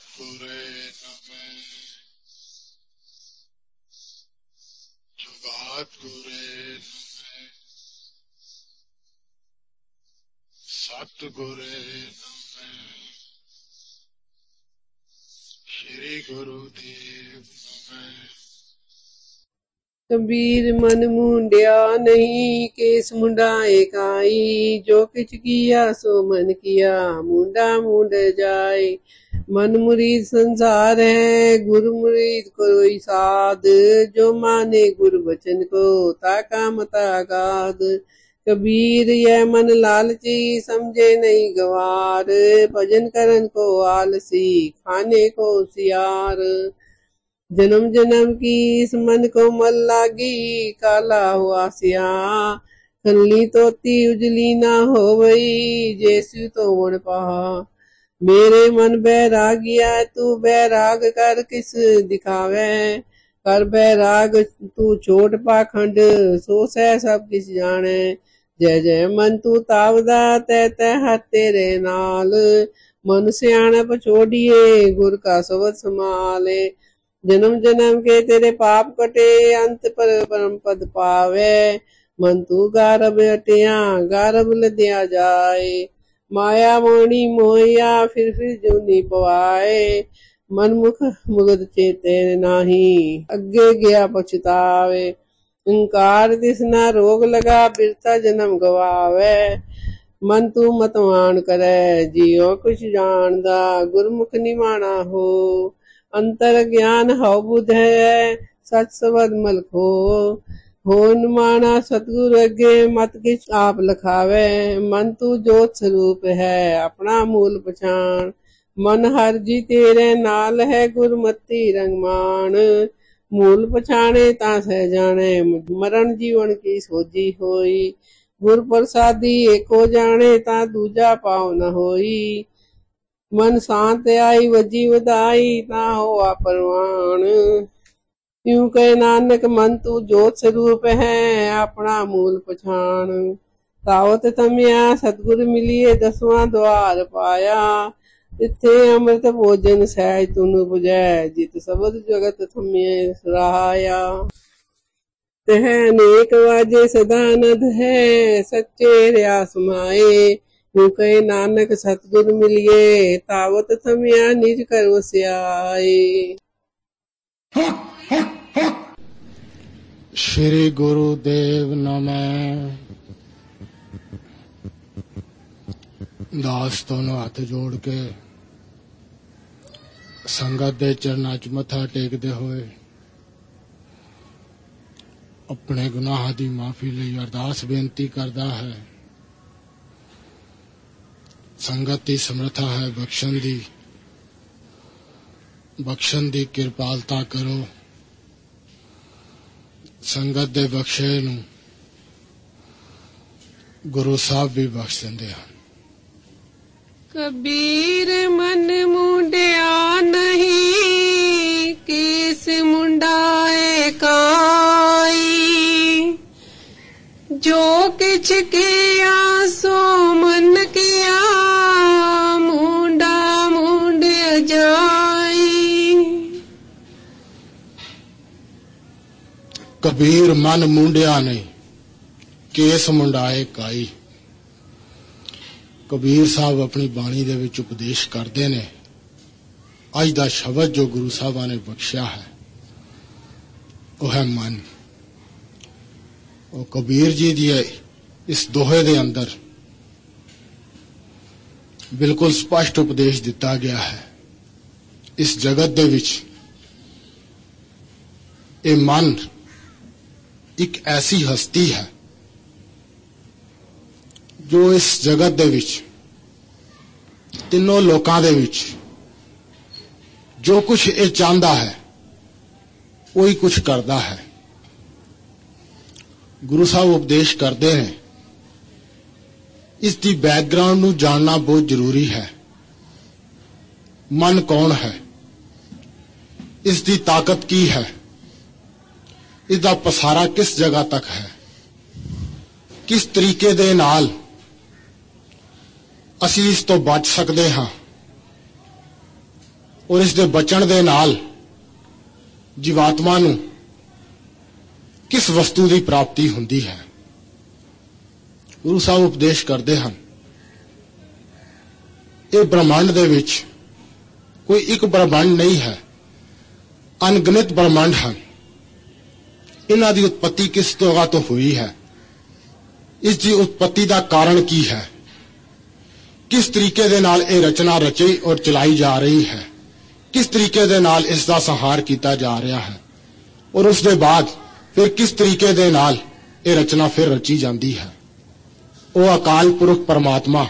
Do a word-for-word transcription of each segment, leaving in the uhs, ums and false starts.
ਸਤਿਗੁਰੇ ਨਮੈ ਜਗਤਗੁਰੇ ਨਮੈ ਸਤਿਗੁਰੇ ਨਮੈ ਸ਼੍ਰੀ ਗੁਰੂ ਦੇਵ ਨਮੈ। ਕਬੀਰ ਮਨ ਮੁੰਡਿਆ ਨਹੀਂ, ਕੇਸ ਮੁੰਡਾਏ ਕਾਈ। ਜੋ ਕਿਛ ਕੀਆ ਸੋ ਮਨ ਕੀਆ, ਮੁੰਡਾ ਮੁੰਡ ਜਾਏ। ਮਨ ਮੁਰੀਦ ਸੰਸਾਰ ਹੈ, ਗੁਰ ਮੁਰੀਦ कोई साध। जो माने गुर बचन को, ताका मता गाद। कबीर यह मन लालची, समझे नहीं गवार। भजन करन को आलसी, खाने को सियार। जन्म जन्म की इस मन को मल लागी, काला हुआ सिया। खल्ली तोती उजली ना हो गई, जैसु तो वण पहा। मेरे मन बैरागिया तू बैराग कर किस दिखावे। कर बैराग तू छोट पाखंड, सो सह सब किस जाने। जय जय मन तू तावदा, तै तै हाथ तेरे नाल। मन सियाणप छोड़िए, गुर का शब्द संभाले। जन्म जन्म के तेरे पाप कटे, अंत पर परम पद पावे। मन तू गारब अटिया, गारब लदिया जाए। माया मोणी मोहिया, फिर फिर जूनी पवाए। मन मुख मुगद चेते नाही, अगे गया पछतावे। इंकार तिसना रोग लगा, बिरता जन्म गवावे। मन तू मतवान करे, जियो कुछ जानदा। गुरमुख निमाना हो, अंतर ज्ञान हौ बुध है। सच सबद मलखो हो माना, सतगुर अगे मत किछ आप लखावे। मन तू जोत स्वरूप है, अपना मूल पछाण। मन हर जी तेरे नाल है, गुरमति रंगमान। मूल पछाणे ता सह जाने, मरण जीवन की सोजी होई। गुर प्रसादी एको जाने, ता दूजा पाव न होई। मन शांत आई वजी वधाई, ता होआ परवान। यूं कहे नानक मन तू जोत स्वरूप है, अपना मूल पछाण। तावत थमिया सतगुर मिलिए, दसवां द्वार पाया। तिथे अमृत भोजन सहज तुन बुझै, जित सबद जगत थमिए सराहाया। तह अनेक वाजे सदानंद है, सच्चे रया समाए। यूं कहे नानक सतगुर मिलिए, तावत थमिया निज कर वस्याए। श्री गुरु देव नमः। दास दोनों हाथ जोड़ के संगत दे चरनां च मत्था टेकदे होए अपने गुनाह दी माफी लई अरदास बेनती करदा है। संगत दी समर्था है बख्शण दी, बख्शण दी किरपालता करो। संगत दे बख्शे नूं गुरु साहब भी बख्श दिंदे हन। कबीर मन मुंडिया नहीं, केस मुंडाए काई। जो किछ किया सो मन किया, मुंडा मुंड जाई। कबीर मन मुंडिया नहीं, केस मुंडाए काई। कबीर साहब अपनी बाणी दे विच उपदेश करते ने। अज दा शब्द जो गुरु साहबा ने बख्शिया है वह है मन। और कबीर जी दी इस दोहे दे अंदर बिल्कुल स्पष्ट उपदेश दिता गया है। इस जगत दे विच ये मन एक ऐसी हस्ती है जो इस जगत दे विच तीनों लोकां दे विच जो कुछ ये चाहता है वही कुछ करता है। गुरु साहब उपदेश करते हैं इसकी बैकग्राउंड नूं जानना बहुत जरूरी है। मन कौन है, इसकी ताकत की है, इसका पसारा किस जगह तक है, किस तरीके दे नाल असीं इस तो बच सकते हाँ, ਔਰ ਇਸ ਦੇ ਬਚਣ ਦੇ ਨਾਲ ਜੀਵਾਤਮਾ ਨੂੰ ਕਿਸ ਵਸਤੂ ਦੀ ਪ੍ਰਾਪਤੀ ਹੁੰਦੀ ਹੈ। ਗੁਰੂ ਸਾਹਿਬ ਉਪਦੇਸ਼ ਕਰਦੇ ਹਨ, ਇਹ ਬ੍ਰਹਮੰਡ ਦੇ ਵਿੱਚ ਕੋਈ ਇੱਕ ਬ੍ਰਹਮੰਡ ਨਹੀਂ ਹੈ, ਅਣਗਿਣਤ ਬ੍ਰਹਮੰਡ ਹਨ। ਇਹਨਾਂ ਦੀ ਉਤਪਤੀ ਕਿਸ ਜਗ੍ਹਾ ਤੋਂ ਹੋਈ ਹੈ, ਇਸ ਦੀ ਉਤਪਤੀ ਦਾ ਕਾਰਨ ਕੀ ਹੈ, ਕਿਸ ਤਰੀਕੇ ਦੇ ਨਾਲ ਇਹ ਰਚਨਾ ਰਚੀ ਔਰ ਚਲਾਈ ਜਾ ਰਹੀ ਹੈ, ਕਿਸ ਤਰੀਕੇ ਦੇ ਨਾਲ ਇਸ ਦਾ ਸੰਹਾਰ ਕੀਤਾ ਜਾ ਰਿਹਾ ਹੈ, ਔਰ ਉਸ ਦੇ ਬਾਅਦ ਫਿਰ ਕਿਸ ਤਰੀਕੇ ਦੇ ਨਾਲ ਇਹ ਰਚਨਾ ਫਿਰ ਰਚੀ ਜਾਂਦੀ ਹੈ। ਉਹ ਅਕਾਲ ਪੁਰਖ ਪਰਮਾਤਮਾ,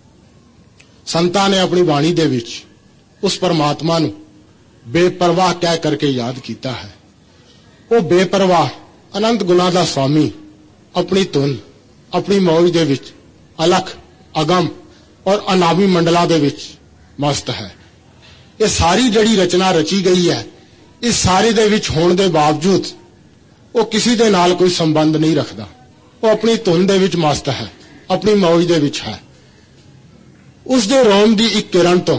ਸੰਤਾਂ ਨੇ ਆਪਣੀ ਬਾਣੀ ਦੇ ਵਿੱਚ ਉਸ ਪਰਮਾਤਮਾ ਨੂੰ ਬੇਪਰਵਾਹ ਕਹਿ ਕਰਕੇ ਯਾਦ ਕੀਤਾ ਹੈ। ਉਹ ਬੇਪਰਵਾਹ ਅਨੰਤ ਗੁਣਾਂ ਦਾ ਸਵਾਮੀ ਆਪਣੀ ਧੁਨ, ਆਪਣੀ ਮੌਜ ਦੇ ਵਿੱਚ ਅਲਖ, ਅਗਮ ਔਰ ਅਨਾਮੀ ਮੰਡਲਾਂ ਦੇ ਵਿੱਚ ਮਸਤ ਹੈ। ਇਹ ਸਾਰੀ ਜਿਹੜੀ ਰਚਨਾ ਰਚੀ ਗਈ ਹੈ, ਇਸ ਸਾਰੇ ਦੇ ਵਿੱਚ ਹੋਣ ਦੇ ਬਾਵਜੂਦ ਉਹ ਕਿਸੇ ਦੇ ਨਾਲ ਕੋਈ ਸੰਬੰਧ ਨਹੀਂ ਰੱਖਦਾ। ਉਹ ਆਪਣੀ ਧੁਨ ਦੇ ਵਿੱਚ ਮਸਤ ਹੈ, ਆਪਣੀ ਮੌਜ ਦੇ ਵਿੱਚ ਹੈ। ਉਸ ਦੇ ਰੋਮ ਦੀ ਇੱਕ ਕਿਰਨ ਤੋਂ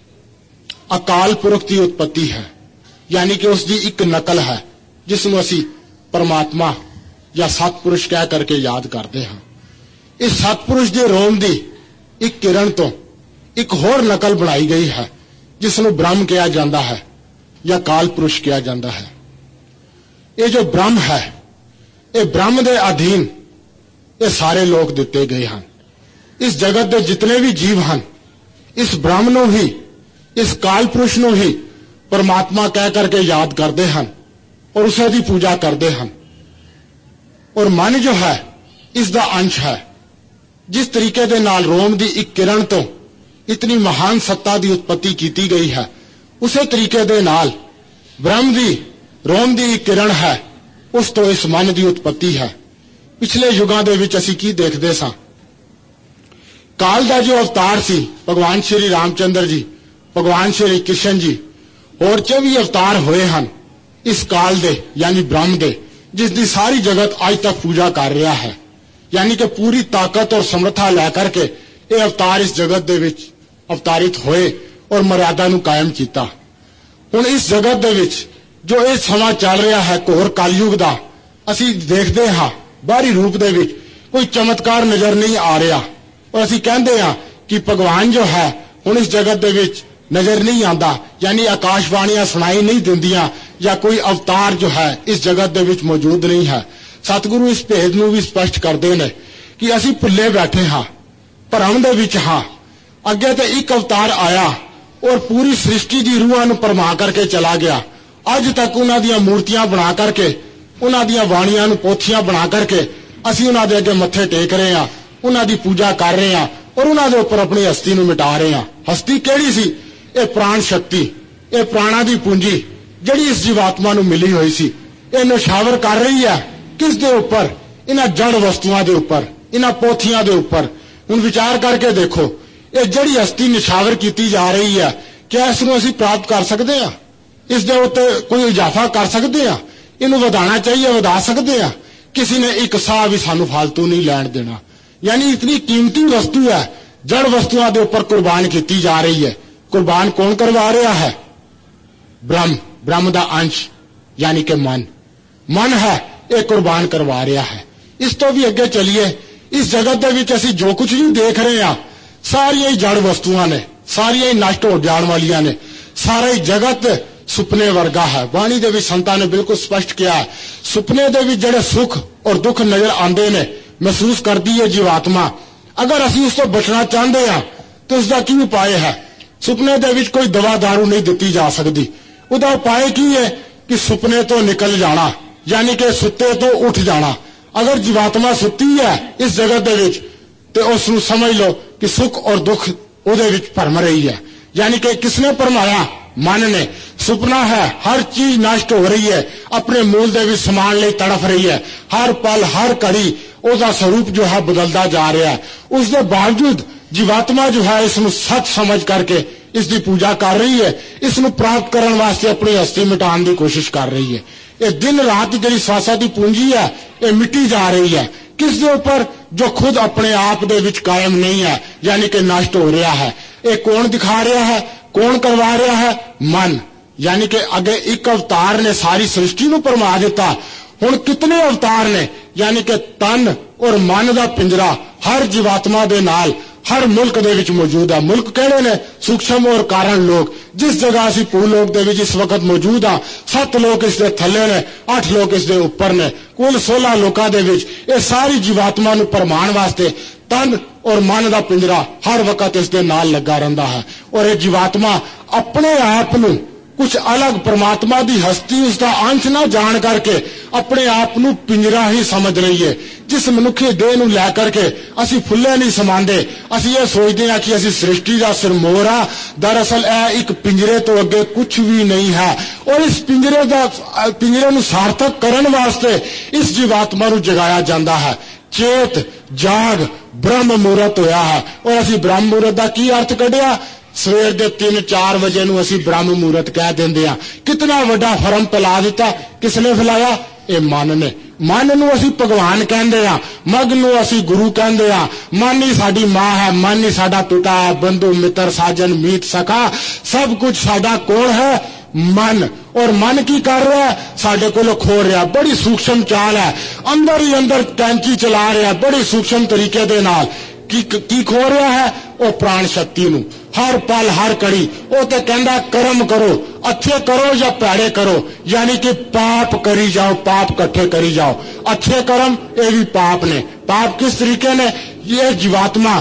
ਅਕਾਲ ਪੁਰਖ ਦੀ ਉਤਪਤੀ ਹੈ, ਯਾਨੀ ਕਿ ਉਸ ਦੀ ਇੱਕ ਨਕਲ ਹੈ, ਜਿਸ ਨੂੰ ਅਸੀਂ ਪਰਮਾਤਮਾ ਜਾਂ ਸਤਿਪੁਰਸ਼ ਕਹਿ ਕਰਕੇ ਯਾਦ ਕਰਦੇ ਹਾਂ। ਇਸ ਸਤਿਪੁਰਸ਼ ਦੇ ਰੋਮ ਦੀ ਇੱਕ ਕਿਰਨ ਤੋਂ ਇੱਕ ਹੋਰ ਨਕਲ ਬਣਾਈ ਗਈ ਹੈ, ਜਿਸ ਨੂੰ ਬ੍ਰਹਮ ਕਿਹਾ ਜਾਂਦਾ ਹੈ ਜਾਂ ਕਾਲ ਪੁਰਸ਼ ਕਿਹਾ ਜਾਂਦਾ ਹੈ। ਇਹ ਜੋ ਬ੍ਰਹਮ ਹੈ, ਇਹ ਬ੍ਰਹਮ ਦੇ ਅਧੀਨ ਇਹ ਸਾਰੇ ਲੋਕ ਦਿੱਤੇ ਗਏ ਹਨ। ਇਸ ਜਗਤ ਦੇ ਜਿਤਨੇ ਵੀ ਜੀਵ ਹਨ, ਇਸ ਬ੍ਰਹਮ ਨੂੰ ਹੀ, ਇਸ ਕਾਲ ਪੁਰਸ਼ ਨੂੰ ਹੀ ਪਰਮਾਤਮਾ ਕਹਿ ਕਰਕੇ ਯਾਦ ਕਰਦੇ ਹਨ ਔਰ ਉਸੇ ਦੀ ਪੂਜਾ ਕਰਦੇ ਹਨ। ਔਰ ਮਨ ਜੋ ਹੈ, ਇਸ ਦਾ ਅੰਸ਼ ਹੈ। ਜਿਸ ਤਰੀਕੇ ਦੇ ਨਾਲ ਰੋਮ ਦੀ ਇੱਕ ਕਿਰਨ ਤੋਂ ਇਤਨੀ ਮਹਾਨ ਸੱਤਾ ਦੀ ਉਤਪਤੀ ਕੀਤੀ ਗਈ ਹੈ, ਉਸੇ ਤਰੀਕੇ ਦੇ ਨਾਲ ਬ੍ਰਹਮ ਦੀ ਰੋਮ ਦੀ ਇੱਕ ਕਿਰਨ ਹੈ, ਉਸ ਤੋਂ ਇਸ ਮਨ ਦੀ ਉਤਪਤੀ ਹੈ। ਪਿਛਲੇ ਯੁਗਾਂ ਦੇ ਵਿੱਚ ਅਸੀਂ ਕੀ ਦੇਖਦੇ ਸਾਂ, ਕਾਲ ਦਾ ਜੋ ਅਵਤਾਰ ਸੀ, ਭਗਵਾਨ ਸ਼੍ਰੀ ਰਾਮਚੰਦਰ ਜੀ, ਭਗਵਾਨ ਸ਼੍ਰੀ ਕ੍ਰਿਸ਼ਨ ਜੀ, ਹੋਰ ਚੌਵੀ ਅਵਤਾਰ ਹੋਏ ਹਨ ਇਸ ਕਾਲ ਦੇ, ਯਾਨੀ ਬ੍ਰਹਮ ਦੇ, ਜਿਸ ਦੀ ਸਾਰੀ ਜਗਤ ਅੱਜ ਤੱਕ ਪੂਜਾ ਕਰ ਰਿਹਾ ਹੈ। ਯਾਨੀ ਕਿ ਪੂਰੀ ਤਾਕਤ ਔਰ ਸਮਰੱਥਾ ਲੈ ਕਰਕੇ ਇਹ ਅਵਤਾਰ ਇਸ ਜਗਤ ਦੇ ਵਿੱਚ ਅਵਤਾਰਿਤ ਹੋਏ ਔਰ ਮਰਿਆਦਾ ਨੂੰ ਕਾਇਮ ਕੀਤਾ। ਹੁਣ ਇਸ ਜਗਤ ਦੇ ਵਿੱਚ ਜੋ ਇਹ ਸਮਾਂ ਚੱਲ ਰਿਹਾ ਹੈ ਘੋਰ ਕਲਯੁਗ ਦਾ, ਅਸੀਂ ਦੇਖਦੇ ਹਾਂ ਬਾਹਰੀ ਰੂਪ ਦੇ ਵਿੱਚ ਕੋਈ ਚਮਤਕਾਰ ਨਜ਼ਰ ਨਹੀਂ ਆ ਰਿਹਾ, ਔਰ ਅਸੀਂ ਕਹਿੰਦੇ ਹਾਂ ਕਿ ਭਗਵਾਨ ਜੋ ਹੈ ਹੁਣ ਇਸ ਜਗਤ ਦੇ ਵਿੱਚ ਨਜ਼ਰ ਨਹੀਂ ਆਉਂਦਾ, ਯਾਨੀ ਆਕਾਸ਼ਬਾਣੀਆਂ ਸੁਣਾਈ ਨਹੀਂ ਦਿੰਦੀਆਂ, ਜਾਂ ਕੋਈ ਅਵਤਾਰ ਜੋ ਹੈ ਇਸ ਜਗਤ ਦੇ ਵਿੱਚ ਮੌਜੂਦ ਨਹੀਂ ਹੈ। ਸਤਿਗੁਰੂ ਇਸ ਭੇਦ ਨੂੰ ਵੀ ਸਪਸ਼ਟ ਕਰਦੇ ਨੇ ਕਿ ਅਸੀਂ ਭੁੱਲੇ ਬੈਠੇ ਹਾਂ, ਭਰਮ ਦੇ ਵਿੱਚ ਹਾਂ। ਅੱਗੇ ਤੇ ਇੱਕ ਅਵਤਾਰ ਆਇਆ ਔਰ ਪੂਰੀ ਸ੍ਰਿਸ਼ਟੀ ਦੀ ਰੂਹਾਂ ਨੂੰ ਪਰਮਾ ਕਰਕੇ ਚਲਾ ਗਿਆ। ਅੱਜ ਤੱਕ ਉਹਨਾਂ ਦੀਆਂ ਮੂਰਤੀਆਂ ਬਣਾ ਕਰਕੇ, ਉਹਨਾਂ ਦੀਆਂ ਬਾਣੀਆਂ ਨੂੰ ਪੋਥੀਆਂ ਬਣਾ ਕਰਕੇ ਅਸੀਂ ਉਹਨਾਂ ਦੇ ਅੱਗੇ ਮੱਥੇ ਟੇਕ ਰਹੇ ਹਾਂ, ਉਹਨਾਂ ਦੀ ਪੂਜਾ ਕਰ ਰਹੇ ਹਾਂ ਔਰ ਉਹਨਾਂ ਦੇ ਉੱਪਰ ਆਪਣੀ ਹਸਤੀ ਨੂੰ ਮਿਟਾ ਰਹੇ ਹਾਂ। ਹਸਤੀ ਕਿਹੜੀ ਸੀ? ਇਹ ਪ੍ਰਾਣ ਸ਼ਕਤੀ, ਇਹ ਪ੍ਰਾਣਾ ਦੀ ਪੂੰਜੀ ਜਿਹੜੀ ਇਸ ਜੀਵਾਤਮਾ ਨੂੰ ਮਿਲੀ ਹੋਈ ਸੀ, ਇਹ ਨਿਸ਼ਾਵਰ ਕਰ ਰਹੀ ਹੈ ਕਿਸ ਦੇ ਉੱਪਰ? ਇਹਨਾਂ ਜੜ ਵਸਤੂਆਂ ਦੇ ਉੱਪਰ, ਇਹਨਾਂ ਪੋਥੀਆਂ ਦੇ ਉੱਪਰ। ਹੁਣ ਵਿਚਾਰ ਕਰਕੇ ਦੇਖੋ, ਇਹ ਜਿਹੜੀ ਹਸਤੀ ਨਿਸ਼ਾਵਰ ਕੀਤੀ ਜਾ ਰਹੀ ਹੈ, ਕਿਆ ਇਸ ਨੂੰ ਅਸੀਂ ਪ੍ਰਾਪਤ ਕਰ ਸਕਦੇ ਹਾਂ? ਇਸ ਦੇ ਉੱਤੇ ਕੋਈ ਇਜ਼ਾਫਾ ਕਰ ਸਕਦੇ ਹਾਂ? ਇਹਨੂੰ ਵਧਾਉਣਾ ਚਾਹੀਏ, ਵਧਾ ਸਕਦੇ ਹਾਂ? ਕਿਸੇ ਨੇ ਇੱਕ ਸਾਹ ਵੀ ਸਾਨੂੰ ਫालतू ਨਹੀਂ ਲੈਣ ਦੇਣਾ। ਯਾਨੀ ਇਤਨੀ ਕੀਮਤੀ ਵਸਤੂ ਹੈ, ਜੜ ਵਸਤੂਆਂ ਦੇ ਉੱਪਰ ਕੁਰਬਾਨ ਕੀਤੀ ਜਾ ਰਹੀ ਹੈ। ਕੁਰਬਾਨ ਕੌਣ ਕਰਵਾ ਰਿਹਾ ਹੈ? ਬ੍ਰਹਮ, ਬ੍ਰਹਮ ਦਾ ਅੰਸ਼ ਯਾਨੀ ਕਿ ਮਨ। ਮਨ ਹੈ ਇਹ ਕੁਰਬਾਨ ਕਰਵਾ ਰਿਹਾ ਹੈ। ਇਸ ਤੋਂ ਵੀ ਅੱਗੇ ਚਲੀਏ, ਇਸ ਜਗਤ ਦੇ ਵਿੱਚ ਅਸੀਂ ਜੋ ਕੁਝ ਵੀ ਦੇਖ ਰਹੇ ਹਾਂ, ਸਾਰੀਆਂ ਹੀ ਜੜ ਵਸਤੂਆਂ ਨੇ, ਸਾਰੀਆਂ ਹੀ ਨਸ਼ਟ ਹੋ ਜਾਣ ਵਾਲੀਆਂ ਨੇ। ਸਾਰਾ ਹੀ ਜਗਤ ਸੁਪਨੇ ਵਰਗਾ ਹੈ। ਬਾਣੀ ਦੇ ਵਿੱਚ ਸੰਤਾਂ ਨੇ ਬਿਲਕੁਲ ਸਪਸ਼ਟ ਕਿਹਾ, ਸੁਪਨੇ ਦੇ ਵਿੱਚ ਜਿਹੜੇ ਸੁੱਖ ਔਰ ਦੁੱਖ ਨਜ਼ਰ ਆਉਂਦੇ ਨੇ, ਮਹਿਸੂਸ ਕਰਦੀ ਹੈ ਜੀਵਾਤਮਾ। ਅਗਰ ਅਸੀਂ ਉਸ ਤੋਂ ਬਚਣਾ ਚਾਹੁੰਦੇ ਹਾਂ ਤਾਂ ਉਸ ਦਾ ਕੀ ਉਪਾਅ ਹੈ? ਸੁਪਨੇ ਦੇ ਵਿੱਚ ਕੋਈ ਦਵਾ ਦਾਰੂ ਨਹੀਂ ਦਿੱਤੀ ਜਾ ਸਕਦੀ। ਉਹਦਾ ਉਪਾਅ ਕੀ ਹੈ ਕਿ ਸੁਪਨੇ ਤੋਂ ਨਿਕਲ ਜਾਣਾ, ਯਾਨੀ ਕਿ ਸੁੱਤੇ ਤੋਂ ਉੱਠ ਜਾਣਾ। ਅਗਰ ਜੀਵਾਤਮਾ ਸੁੱਤੀ ਹੈ ਇਸ ਜਗਤ ਦੇ ਵਿੱਚ, ਤੇ ਉਸ ਨੂੰ ਸਮਝ ਲਓ ਕਿ ਸੁੱਖ ਔਰ ਦੁੱਖ ਉਹਦੇ ਵਿੱਚ ਭਰਮ ਰਹੀ ਹੈ। ਯਾਨੀ ਕਿ ਕਿਸਨੇ ਭਰਮਾਇਆ? ਮਨ ਨੇ। ਸੁਪਨਾ ਹੈ, ਹਰ ਚੀਜ਼ ਨਸ਼ਟ ਹੋ ਰਹੀ ਹੈ, ਆਪਣੇ ਮੂਲ ਦੇ ਵਿੱਚ ਸਮਾਨ ਲਈ ਤੜਫ ਰਹੀ ਹੈ। ਹਰ ਪਲ, ਹਰ ਘੜੀ ਉਹਦਾ ਸਰੂਪ ਜੋ ਹੈ ਬਦਲਦਾ ਜਾ ਰਿਹਾ ਹੈ। ਉਸ ਦੇ ਬਾਵਜੂਦ ਜੀਵਾਤਮਾ ਜੋ ਹੈ ਇਸ ਨੂੰ ਸੱਚ ਸਮਝ ਕਰਕੇ ਇਸ ਦੀ ਪੂਜਾ ਕਰ ਰਹੀ ਹੈ, ਇਸ ਨੂੰ ਪ੍ਰਾਪਤ ਕਰਨ ਵਾਸਤੇ ਆਪਣੀ ਹਸਤੀ ਮਿਟਾਉਣ ਦੀ ਕੋਸ਼ਿਸ਼ ਕਰ ਰਹੀ ਹੈ। ਇਹ ਦਿਨ ਰਾਤ ਜਿਹੜੀ ਸਵਾਸਾਂ ਦੀ ਪੂੰਜੀ ਹੈ, ਇਹ ਮਿਟੀ ਜਾ ਰਹੀ ਹੈ। ਕਿਸ ਦੇ ਉੱਪਰ? ਜੋ ਖੁਦ ਆਪਣੇ ਆਪ ਦੇ ਵਿੱਚ ਕਾਇਮ ਨਹੀਂ ਹੈ, ਯਾਨੀ ਕਿ ਨਸ਼ਟ ਹੋ ਰਿਹਾ ਹੈ। ਇਹ ਕੌਣ ਦਿਖਾ ਰਿਹਾ ਹੈ? कौन करवा रहा है? मन। यानी कि अगे एक अवतार ने सारी सृष्टि ਨੂੰ ਭਰਮਾ ਦਿੱਤਾ। ਹੁਣ कितने अवतार ने? यानी कि तन और मन ਦਾ पिंजरा हर जीवात्मा ਦੇ ਨਾਲ हर मुल्क ਦੇ ਵਿੱਚ मौजूद है। मुल्क ਕਿਹੜੇ ਨੇ? सूक्ष्म और कारण लोग। जिस जगह ਅਸੀਂ ਭੂਲੋਕ ਦੇ ਵਿੱਚ ਇਸ ਵਕਤ मौजूद ਹਾਂ, ਸੱਤ ਲੋਕ ਇਸ ਦੇ ਥੱਲੇ ਨੇ, ਅੱਠ ਲੋਕ ਇਸ ਦੇ ਉੱਪਰ ਨੇ, ਕੁੱਲ सोलह ਲੋਕਾਂ ਦੇ ਵਿੱਚ ਇਹ ਸਾਰੀ जीवात्मा ਨੂੰ ਭਰਮਾਉਣ ਵਾਸਤੇ तन और मन ਦਾ पिंजरा हर वक्त इस दे नाल लगा रहिंदा है। और ये जीवात्मा अपने आप नूं कुछ अलग परमात्मा दी हस्ती उसका अंश ना जान करके अपने आप नूं पिंजरा ही समझ रही है। जिस मनुखी देह नूं लै करके असी फुल्ले नहीं समांदे, असी ये सोचते हैं कि असी सृष्टि का सिरमौर आ। दरअसल यह एक पिंजरे तो अगे कुछ भी नहीं है। और इस पिंजरे का पिंजरे नूं सार्थक करन वास्ते इस जीवात्मा नूं जगाया जाता है। चेत जाग ब्रह्म मुहूर्त होया है। और असी ब्रह्म मुहूर्त का की अर्थ कढ़िया? सवेर दे तीन चार बजे नूं असी ब्रह्म मुहूर्त कह देंदे हां। कितना वड्डा फरम फैला दिता। किसने फैलाया? ये मन ने। मन नूं असी भगवान कहंदे हां, मग नूं असी गुरु कहंदे हां। मन ही साडी मां है, मन ही साडा पिता है, बंधु मित्र साजन मीत सखा सब कुछ साडा कौन है? मन। और मन की कर रहा है? साडे कोलों खो रहा। बड़ी सूक्ष्म चाल है, अंदर ही अंदर कैंची चला रहा बड़ी सूक्ष्म तरीके दे नाल। की की खो रहा है? वो प्राण शक्ति नूं। हर पल हर कड़ी वो तो कहंदा कर्म करो, अच्छे करो या पैड़े करो। यानी कि पाप करी जाओ, पाप कट्ठे करी जाओ। अच्छे कर्म ये भी पाप ने। पाप किस तरीके ने? ये जीवात्मा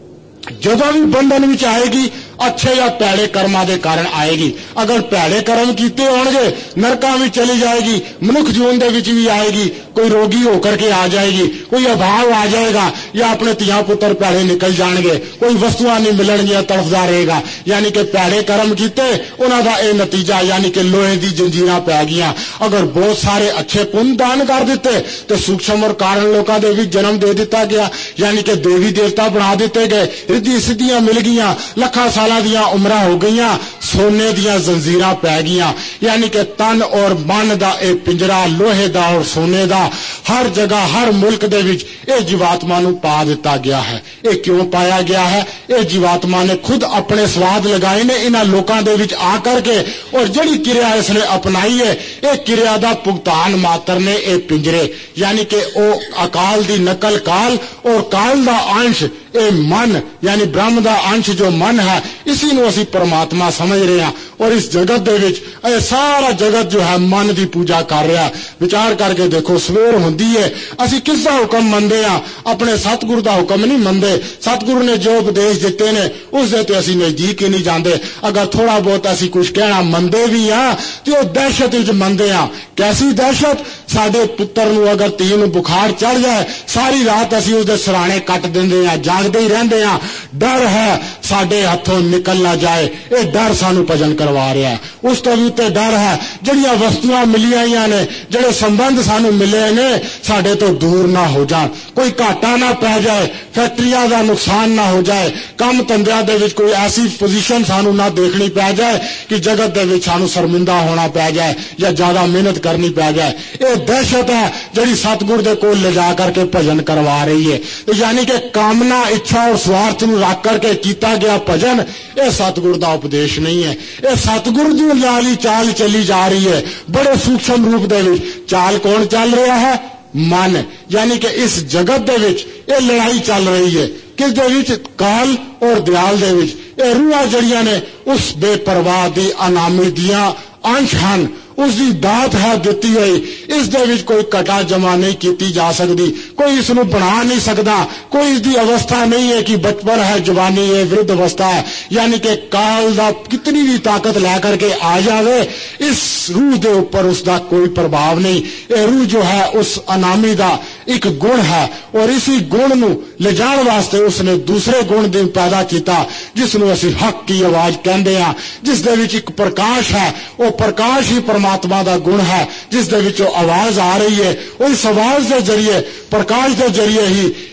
जदों भी बंधन विच आएगी अच्छे या पैड़े कर्मां दे कारण आएगी। अगर पैड़े कर्म कीते होणगे नरकां विच चली जाएगी, मनुख जीवन दे विच भी आएगी, कोई रोगी होकर के आ जाएगी, कोई अभाव आ जाएगा या अपने तियां पुत्र पैड़े निकल जाएंगे, कोई वस्तुआं नहीं मिलणगियां, तड़फदा रहेगा। यानी कि पैड़े कर्म कीते उन्हां दा इह नतीजा यानी कि लोहे दी जंजीरां पै गईयां। अगर बहुत सारे अच्छे पुण्य दान कर दिते तो सूक्ष्म और कारण लोकां दे विच जन्म दे दिता गया। यानी कि देवी देवता बना दिते गए, रिद्धि सिद्धियां मिल गईयां, लखां सालां दियां उम्रां हो गईयां, सोने दियां जंजीरां पै गईयां। यानी कि तन और मन दा ए पिंजरा लोहे दा और सोने दा हर जगह हर मुल्क दे विच ए जीवात्मा नूं पा दिता गया है। ये क्यों पाया गया है? ये जीवात्मा ने खुद अपने स्वाद लगाए ने इन्हां लोकां दे विच आकर के। और जिहड़ी क्रिया इसने अपनाई है ये क्रिया दा भुगतान मात्र ने ए पिंजरे। यानी कि ओ अकाल दी नकल काल और काल दा अंश ए मन यानी ब्रह्म दा अंश जो मन है इसी नूं असीं परमात्मा समझ रहे हैं। और इस जगत दे विच ए सारा जगत जो है मन की पूजा कर रहा है। विचार करके देखो, सवेर हुंदी है असीं किस दा हुक्म मनदे हां? अपने सतगुरु दा हुक्म नहीं मनदे। सतगुरु ने जो उपदेश दिते ने उस दे ते असीं नजदीक ही नहीं जांदे। अगर थोड़ा बहुत असीं कुछ कहना मनदे भी हां ते ओह दहशत विच मनदे हां। कैसी दहशत? साडे पुत्र नूं अगर धी नूं बुखार चढ़ जाए सारी रात असीं उसदे सराणे कट दिंदे हां, जागदे ही रहंदे हां। डर है साडे हथों निकल ना जाए, ये डर सानू भजन करवा रहा है। उस तो भी उत्ते डर है जिहड़ियां वस्तुआं मिलियां ने, जिहड़े संबंध सानू मिले ने साडे तो दूर ना हो जाण, कोई घाटा ना पै जाए, फैक्ट्रियां दा नुकसान ना हो जाए, काम धंधियां दे विच कोई ऐसी पोजीशन सानू ना देखनी पै जाए कि जगत दे विच सानू शर्मिंदा होना पै जाए या ज्यादा मेहनत करनी पै जाए। ये दहशत है जिहड़ी सतगुर दे कोल ले जा करके भजन करवा रही है। तो यानी कि कामना इच्छा और स्वार्थ नूं रख करके कीता गया भजन ये सतगुर दा उपदेश नहीं है। ये सतगुर दी नाल चाल चली जा रही है। बड़े सूक्ष्म रूप दे विच चाल कौन चल रहा है? मन। यानी कि इस जगत दे विच ये लड़ाई चल रही है। किस दे विच? काल और दयाल दे विच। ये रूहां जड़ियां ने उस बेपरवाह दी अनामी दियां अंश हन, उसकी दात है दिती हुई। इस दे विच कोई कटा जमा नहीं की जा सकती, कोई इसनूं बना नहीं सकता। कोई इसकी अवस्था नहीं है कि बचपन है, जवानी है, वृद्ध अवस्था है। यानी कि काल दा कितनी भी ताकत लैकर के आ जावे इस रूह दे ऊपर उसका कोई प्रभाव नहीं। ये रूह जो है उस अनामी दा एक गुण है और इसी गुण नूं ले जाण वास्ते उसने दूसरे गुण दे पैदा किया जिसनूं असीं हक की आवाज कहंदे हां, जिस दे विच एक प्रकाश है। वो प्रकाश ही परमात्मा दा गुण है जिस दे विचों आवाज आ रही है। इस आवाज के जरिए प्रकाश के जरिए ही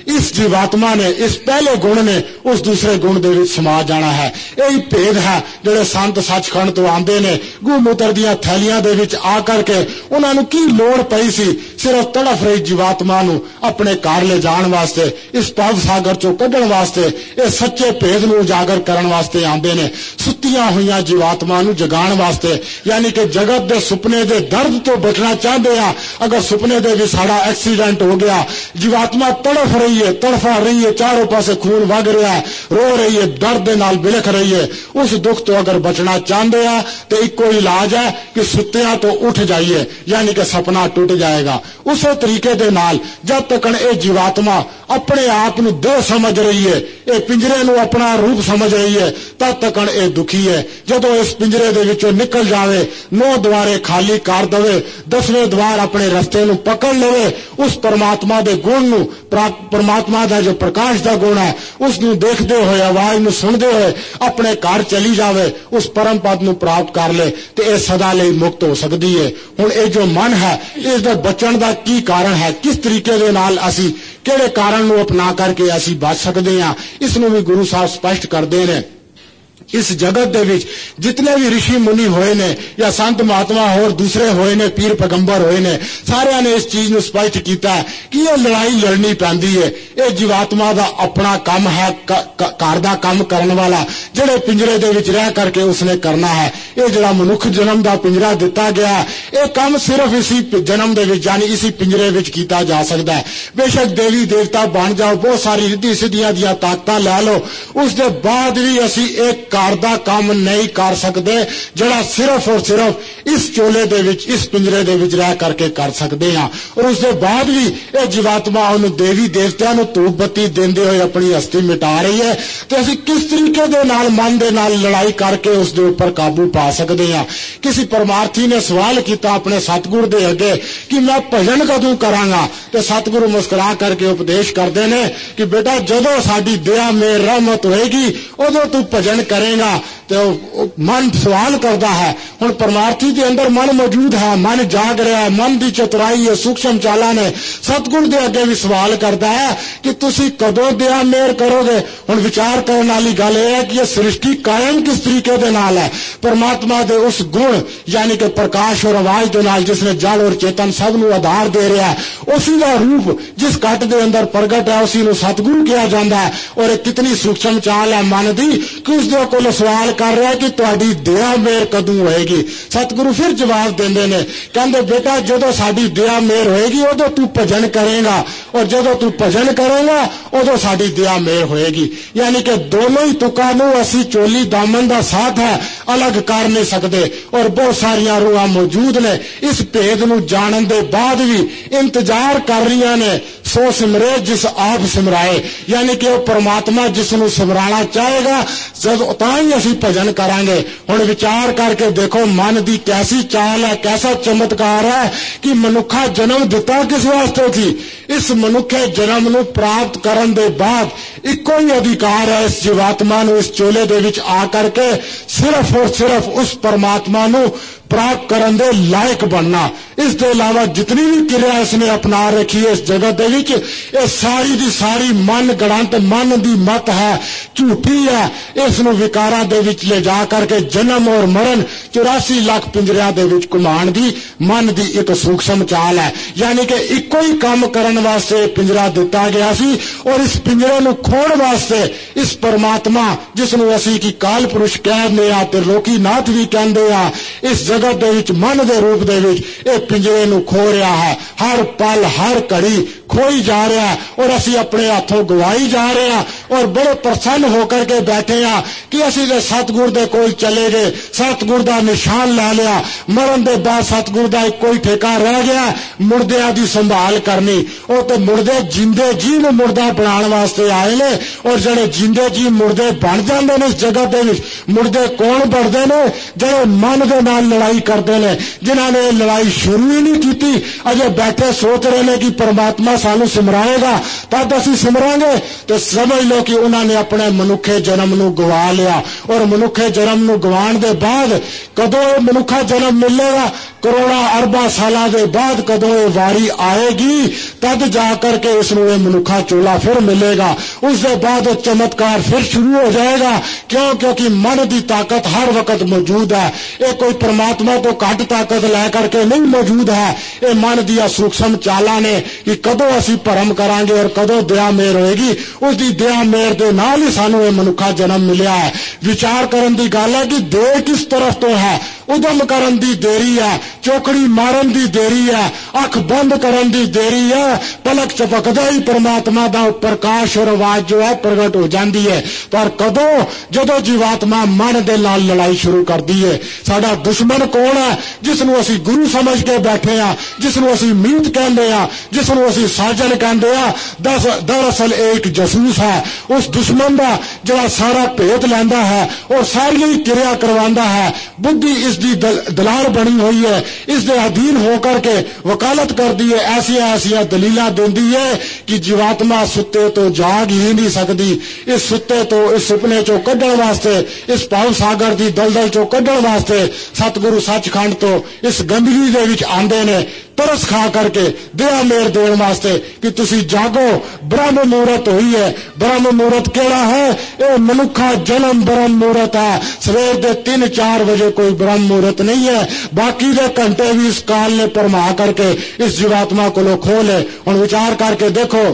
इस जीवात्मा ने, इस पहले गुण ने उस दूसरे गुण दे विच समा जाना है। यही भेद है जिहड़े संत सचखंड तो आंदे ने, गू मूत्र दीआं थैलियां दे विच आ करके उन्हां नूं की लोड़ पई सी सिर्फ तड़फ रही जीवात्मा नूं अपने घर ले जाण वास्ते, इस भव सागर चों कढण वास्ते, इस सच्चे भेद नूं उजागर करन वास्ते आंदे ने, सुत्तियां होईयां जीवात्मा नूं जगाण वास्ते। यानी कि जगत दे सुपने दे दर्द तो बचना चाहते हैं। अगर सुपने दे भी साड़ा एक्सीडेंट हो गया, जीवात्मा तड़फ रही है, तड़फा रही है, चारों पासे खून वग रहा है, रो रही है, दर्द दे नाल बिलख रही है, उस दुख तो अगर बचना चाहते हैं तो इको इलाज है कि सुत्तियां तो उठ जाइए, यानी कि सपना टूट जाएगा। उस तरीके दे नाल जब तक ये जीवात्मा अपने आप नूं देह समझ रही है, ये पिंजरे नूं अपना रूप समझ रही है, तब तक ये दुखी है। जदों इस पिंजरे दे विचों निकल जावे, नौ द्वारे खाली कर दवे, दसवें द्वार अपने रस्ते नूं पकड़ लवे, उस परमात्मा दे गुण नूं, परमात्मा दा जो प्रकाश दा गुण है उस नूं देखदे होए, आवाज नूं सुनदे होए अपने घर चली जावे, उस परम पद नूं प्राप्त कर ले ते ये सदा लई मुक्त हो सकदी है। हुण ये जो मन है इस दे बचण दा की कारण है, किस तरीके दे नाल असी किहड़े कारण नूं अपना करके असी बच सकदे हां, इस नूं भी गुरु साहब स्पष्ट करदे ने। इस जगत दे विच जितने भी ऋषि मुनि होए ने या संत महात्मा और दूसरे होए ने, पीर पैगंबर होए ने, सारियां ने इस चीज नूं स्पष्ट कीता है कि ये लड़ाई लड़नी पैंदी है। ये जीवात्मा दा अपना काम है, घर दा काम करन वाला जिहड़े पिंजरे दे विच रह करके उसने करना है। ये जिहड़ा मनुख जन्म दा पिंजरा दिता गया, ये काम सिर्फ इसी जन्म दे विच यानी इसी पिंजरे विच कीता जा सकदा है। बेशक देवी देवता बन जाओ, बहुत सारी रिद्धि सिद्धियां दियां ताकतां लै लो, उस दे बाद भी असी एक घर दा काम नहीं कर सकते जड़ा सिर्फ और सिर्फ इस चोले दे विच, इस पिंजरे दे विच रह करके कर सकते हैं। और उसके बाद भी ये जीवात्मा उन्हें देवी देवतां नूं धूप बत्ती देंदे हुए अपनी हस्ती मिटा रही है, तो असीं किस तरीके दे नाल मन दे नाल लड़ाई करके उस दे उपर काबू पा सकते हैं। किसी परमार्थी ने सवाल किया अपने सतगुरु दे अगे कि मैं भजन कदों करांगा, तो सतगुरु मुस्कुरा करके उपदेश करते हैं कि बेटा जदों साडी दया मेर रहमत होएगी उदों तू भजन करेगा। तो मन सवाल करता है, हुण परमार्थी के अंदर मन मौजूद है, मन जाग रहा है, मन की चतुराई है, सूक्ष्म चाला ने सतगुरु के अगे भी सवाल करता है कि तुसी कदों दया मेहर करोगे। हुण विचार करने वाली गल यह है कि यह सृष्टि कायम किस तरीके दे नाल है, परमात्मा दे उस गुण यानी कि प्रकाश और आवाज दे नाल जिसने जड़ और चेतन सब नूं आधार दे रहा है, उसी का रूप जिस घट दे अंदर प्रगट है उसी नूं सतगुरु कहा जाता है। और एक कितनी सूक्ष्म चाल है मन की कि उसके कोल सवाल कर रहा है कि तुहाडी दया मेहर कदों होएगी। सतगुरु फिर जवाब देंदे ने, कहंदे बेटा जदों साडी दया मेहर होएगी उदों तू भजन करेगा, और जदों तू भजन करेगा उदों साडी दया मेहर होएगी। यानी कि दोनों ही तुकां नूं असीं चोली दामन दा साथ है अलग कर नहीं सकते। और बहुत सारियां रूहां मौजूद ने इस भेद नूं जानन दे बाद भी इंतजार कर रही ने, सो सिमरे जिस आप सिमराए, यानी कि वह परमात्मा जिसनूं सिमराना चाहेगा जदों तां ही असीं भजन करांगे। हुण विचार करके देखो मन की कैसी चाल है, कैसा चमत्कार है कि मनुखा जन्म दिता किस वास्ते थी। इस मनुखे जन्म नूं प्राप्त करन दे बाद इको ही अधिकार है इस जीवात्मा नूं इस चोले दे विच आ करके सिर्फ और सिर्फ उस परमात्मा नूं प्राप्त करन दे लायक बनना। इस दे अलावा जितनी भी क्रिया इसने अपना रखी है इस जगत दे विच, ये सारी दी सारी मन गणत मन दी मत है, झूठी है। इस नूं विकारां दे विच ले जा करके जन्म और मरण चौरासी लाख पिंजरियां दे विच घुमाण दी मन दी एक सूक्ष्म चाल है। यानी कि इको ही काम करन वास्ते पिंजरा दिता गया सी, और इस पिंजरे नूं खोण वास्ते इस परमात्मा जिसनूं असीं की काल पुरुष कहने आ ते लोकी नाथ भी कहंदे आ, इस जगत दे विच मन दे रूप दे विच ये पिंजरे नूं खो रहा है। हर पल हर घड़ी खोई जा रहा है और असीं अपने हाथों गवाई जा रहे हैं। और बड़े प्रसन्न होकर के बैठे हैं कि असीं दे सतगुर दे कोल चले गए, सतगुर दा निशान लै लिया, मरण दे बाद सतगुर दा एक कोई ठेका रह गया मुर्दियां दी संभाल करनी। वो तो मुर्दे जिंदे जी नूं मुर्दा बनाने वास्ते आए ने, और जिहड़े जिंदे जी मुर्दे बन जांदे ने इस जगत दे विच, मुर्दे कौन बनदे ने? जिहड़े मन दे नाल लड़ाई करते हैं, जिन्हां ने लड़ाई शुरू ही नहीं की, अजे बैठे सोच रहे हैं कि परमात्मा सानू सिमराएगा तद असीं सिमरांगे, तो समझ लो कि उन्होंने अपने मनुखे जन्म नूं गवा लिया। और मनुखे जन्म नूं गवाण दे बाद कदों मनुखा जन्म मिलेगा, ਕਰੋੜਾਂ ਅਰਬਾਂ ਸਾਲਾਂ ਦੇ ਬਾਅਦ ਕਦੋਂ ਇਹ ਵਾਰੀ ਆਏਗੀ ਤਦ ਜਾ ਕਰਕੇ ਇਸ ਨੂੰ ਇਹ ਮਨੁੱਖਾ ਚੋਲਾ ਫਿਰ ਮਿਲੇਗਾ। ਉਸ ਦੇ ਬਾਅਦ ਉਹ ਚਮਤਕਾਰ ਫਿਰ ਸ਼ੁਰੂ ਹੋ ਜਾਏਗਾ। ਕਿਉਂ? क्योंकि मन की ताकत हर वक्त मौजूद है। ये कोई परमात्मा तो घट ताकत लै करके नहीं मौजूद है। ये मन दिया सूक्ष्म चालां ने कि कदों असीं भरम करांगे और कदों दया मेहर होएगी। उस दी दया मेहर दे नाल ही सानू ये मनुखा जन्म मिलिया है। विचार करन दी गल है कि दे किस तरफ तो है। उदम करन दी देरी है, चौकड़ी मारन दी देरी है, अख बंद करन दी देरी है। पलक झपकदा ही परमात्मा दा प्रकाश और आवाज जो है प्रगट हो जाती है। पर कदों जदों जीवात्मा मन दे नाल लड़ाई शुरू करती है। साडा दुश्मन कौन है? जिसनूं असीं गुरु समझ के बैठे आ, जिसनूं असीं मीत कहंदे आ, जिसनूं असीं साजन कहंदे आ, दस दरअसल एक जसूस है। उस दुश्मन दा जिहड़ा सारा भेद लैंदा है और सारी ही क्रिया करवांदा है। बुद्धि इसदी दल, दलाल बनी हुई है। इसदे अधीन होकर के वकालत करदी है, ऐसी ऐसी दलीलां देंदी है कि जीवात्मा सुते तो जाग ही नहीं सकती। इस सुते तो इस सुपने चो कढ़ण वास्ते, इस भाव सागर दी दलदल चो कढ़ण वास्ते सतगुरु सचखंड तो इस गंदगी दे विच आंदे ने तरस खा करके दया मेहर देण वास्ते कि तुसी जागो। ब्रह्म मुहूर्त हुई है। ब्रह्म मुहूर्त केड़ा है? ये मनुखा जन्म ब्रह्म मुहूर्त है। सवेर दे तीन चार बजे कोई ब्रह्म मुहूर्त नहीं है। बाकी दे घंटे भी इस काल ने भरमा करके इस जीवात्मा को खोले। हुण विचार करके देखो,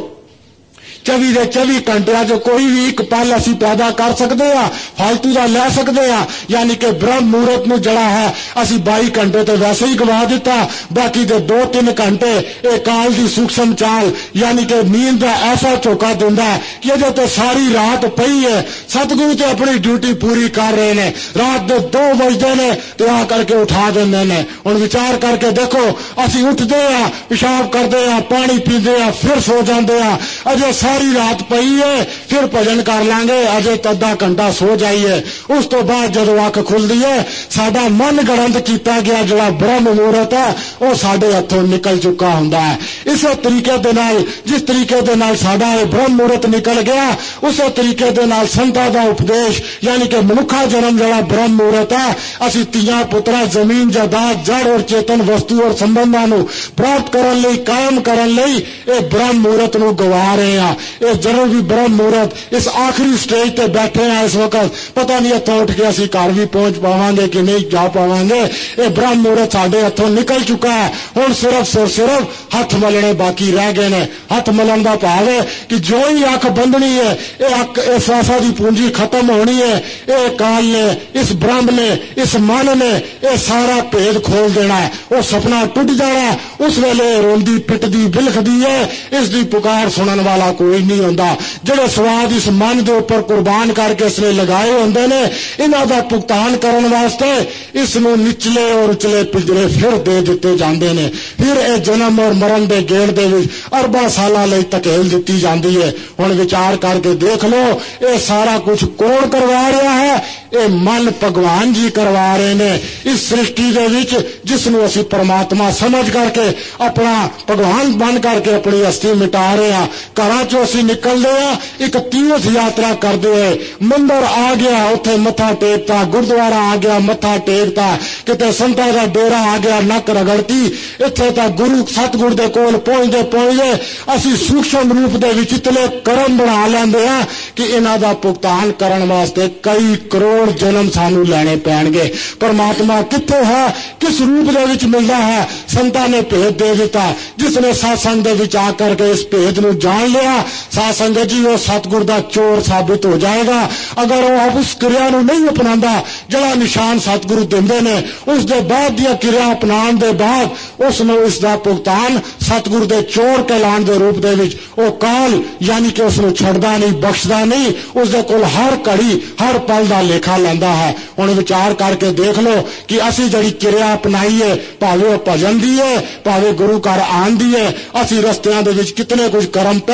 चौबी दे चौबी घंटिया जो कोई भी एक पल असी पैदा कर सकते हैं, फालतू का लै सकते हैं। यानी कि ब्रह्म मुहूर्त में जड़ा है असी बाई घंटे तो वैसे ही गवा दिता। बाकी दे दो तीन घंटे ये काल की सूक्ष्म चाल यानी कि नींद का ऐसा झोंका दिंदा है कि अजे तो सारी रात पई है। सतगुरु तो अपनी ड्यूटी पूरी कर रहे हैं। रात दे दो बजते ने तो आ करके उठा देंगे ने। हुण विचार करके देखो, असी उठते हैं, पेशाब करते हैं, पानी पीते हैं, फिर सो जाते हैं। अजे सारी रात पई है, फिर भजन कर लांगे, अजे अद्धा घंटा सो जाइए। उस तो बाद जदों अख खुलदी है, साडा मन गणत किया गया जिहड़ा ब्रह्म मुहूर्त है वो साडे हथों निकल चुका हुंदा है। इस तरीके दे नाल जिस तरीके दे नाल साडा ये ब्रह्म मुहूर्त निकल गया, उस तरीके दे नाल संतां दा उपदेश यानी कि मनुखा जन्म जिहड़ा ब्रह्म मुहूर्त है, असीं धीआं पुत्तरां जमीन जायदाद जड़ और चेतन वस्तु और संबंधां नूं प्राप्त करन लई कायम करन लई ये ब्रह्म मुहूर्त नूं गवा रहे हैं। ये जरूर भी ब्रह्म मुहूर्त इस आखिरी स्टेज पे बैठे हैं इस वक्त। पता नहीं इत्थों उठ के असीं घर भी पहुंच पावांगे कि नहीं जा पावांगे। ये ब्रह्म मुहूर्त साडे हथों निकल चुका है। हुण सिर्फ सिर सिर्फ हथ मलने बाकी रह गए ने। हथ मलन का भाव है कि जो ही अख बंधनी है, ये अख इस आशा की पूंजी खत्म होनी है। ये काल ने, इस ब्रह्म ने, इस मन ने ये सारा भेद खोल देना है। वो सपना टुट जाना है। उस वेले रोंदी पिटदी बिलखदी है, इसकी पुकार सुनन वाला कोई नहीं होंदा। जिहड़े स्वाद इस मन के उपर कुर्बान करके इसने लगाए होंदे ने, इन्हां दा भुगतान करन वास्ते इसनूं निचले और उचले पिंजरे फिर दे दिते जांदे ने। फिर यह जन्म और मरण के गेड़ दे विच अरबां सालां लई धकेल दित्ती जांदी है। हुण विचार करके देख लो, ये सारा कुछ कौन करवा रहा है? ये मन भगवान जी करवा रहे ने। इस सृष्टि दे विच जिसनूं असीं परमात्मा समझ करके अपना भगवान बन करके अपनी हस्ती मिटा रहे हैं। घरां चों असीं निकलदे आ, एक तीर्थ यात्रा करदे होए मंदिर आ गया, उत्थे मत्था टेकता, गुरुद्वारा आ गया मत्था टेकता, किते संतां दा डेरा आ गया नक रगड़ती। इत्थे तां गुरु सतगुर दे कोल पहुंचदे पहुंचदे असीं सूक्ष्म रूप दे विच इतने कर्म बना लैंदे आ कि इन्हां दा भुगतान करन वास्ते कई करोड़ जन्म सानू लैणे पैणगे। परमात्मा कित्थे है, किस रूप दे विच मिलदा है? संतां ने भेद दे दिता। जिसने सत्संग दे विच आकर के इस भेद नूं जान लिया, साध संगत जी वो सतगुर दा चोर साबित हो जाएगा। अगर वो अब उस क्रिया नूं नहीं अपनांदा जिहड़ा निशान सतगुरु दिंदे ने, उस दे बाद दी क्रिया अपनाउण दे बाद उस नूं इस दा भुगतान सतगुर दे चोर कहलाण दे रूप दे विच वो काल यानी कि उस नूं छड्डदा नहीं, बख्शदा नहीं। उस दे कोल हर घड़ी हर पल दा लेखा लैंदा है। हुण विचार करके देख लो कि असीं जिहड़ी क्रिया अपनाई है, भावें भजन दी है, भावें गुरु घर आण दी है, असीं रस्तियां दे विच कितने कुछ कर्म पहले ही बीज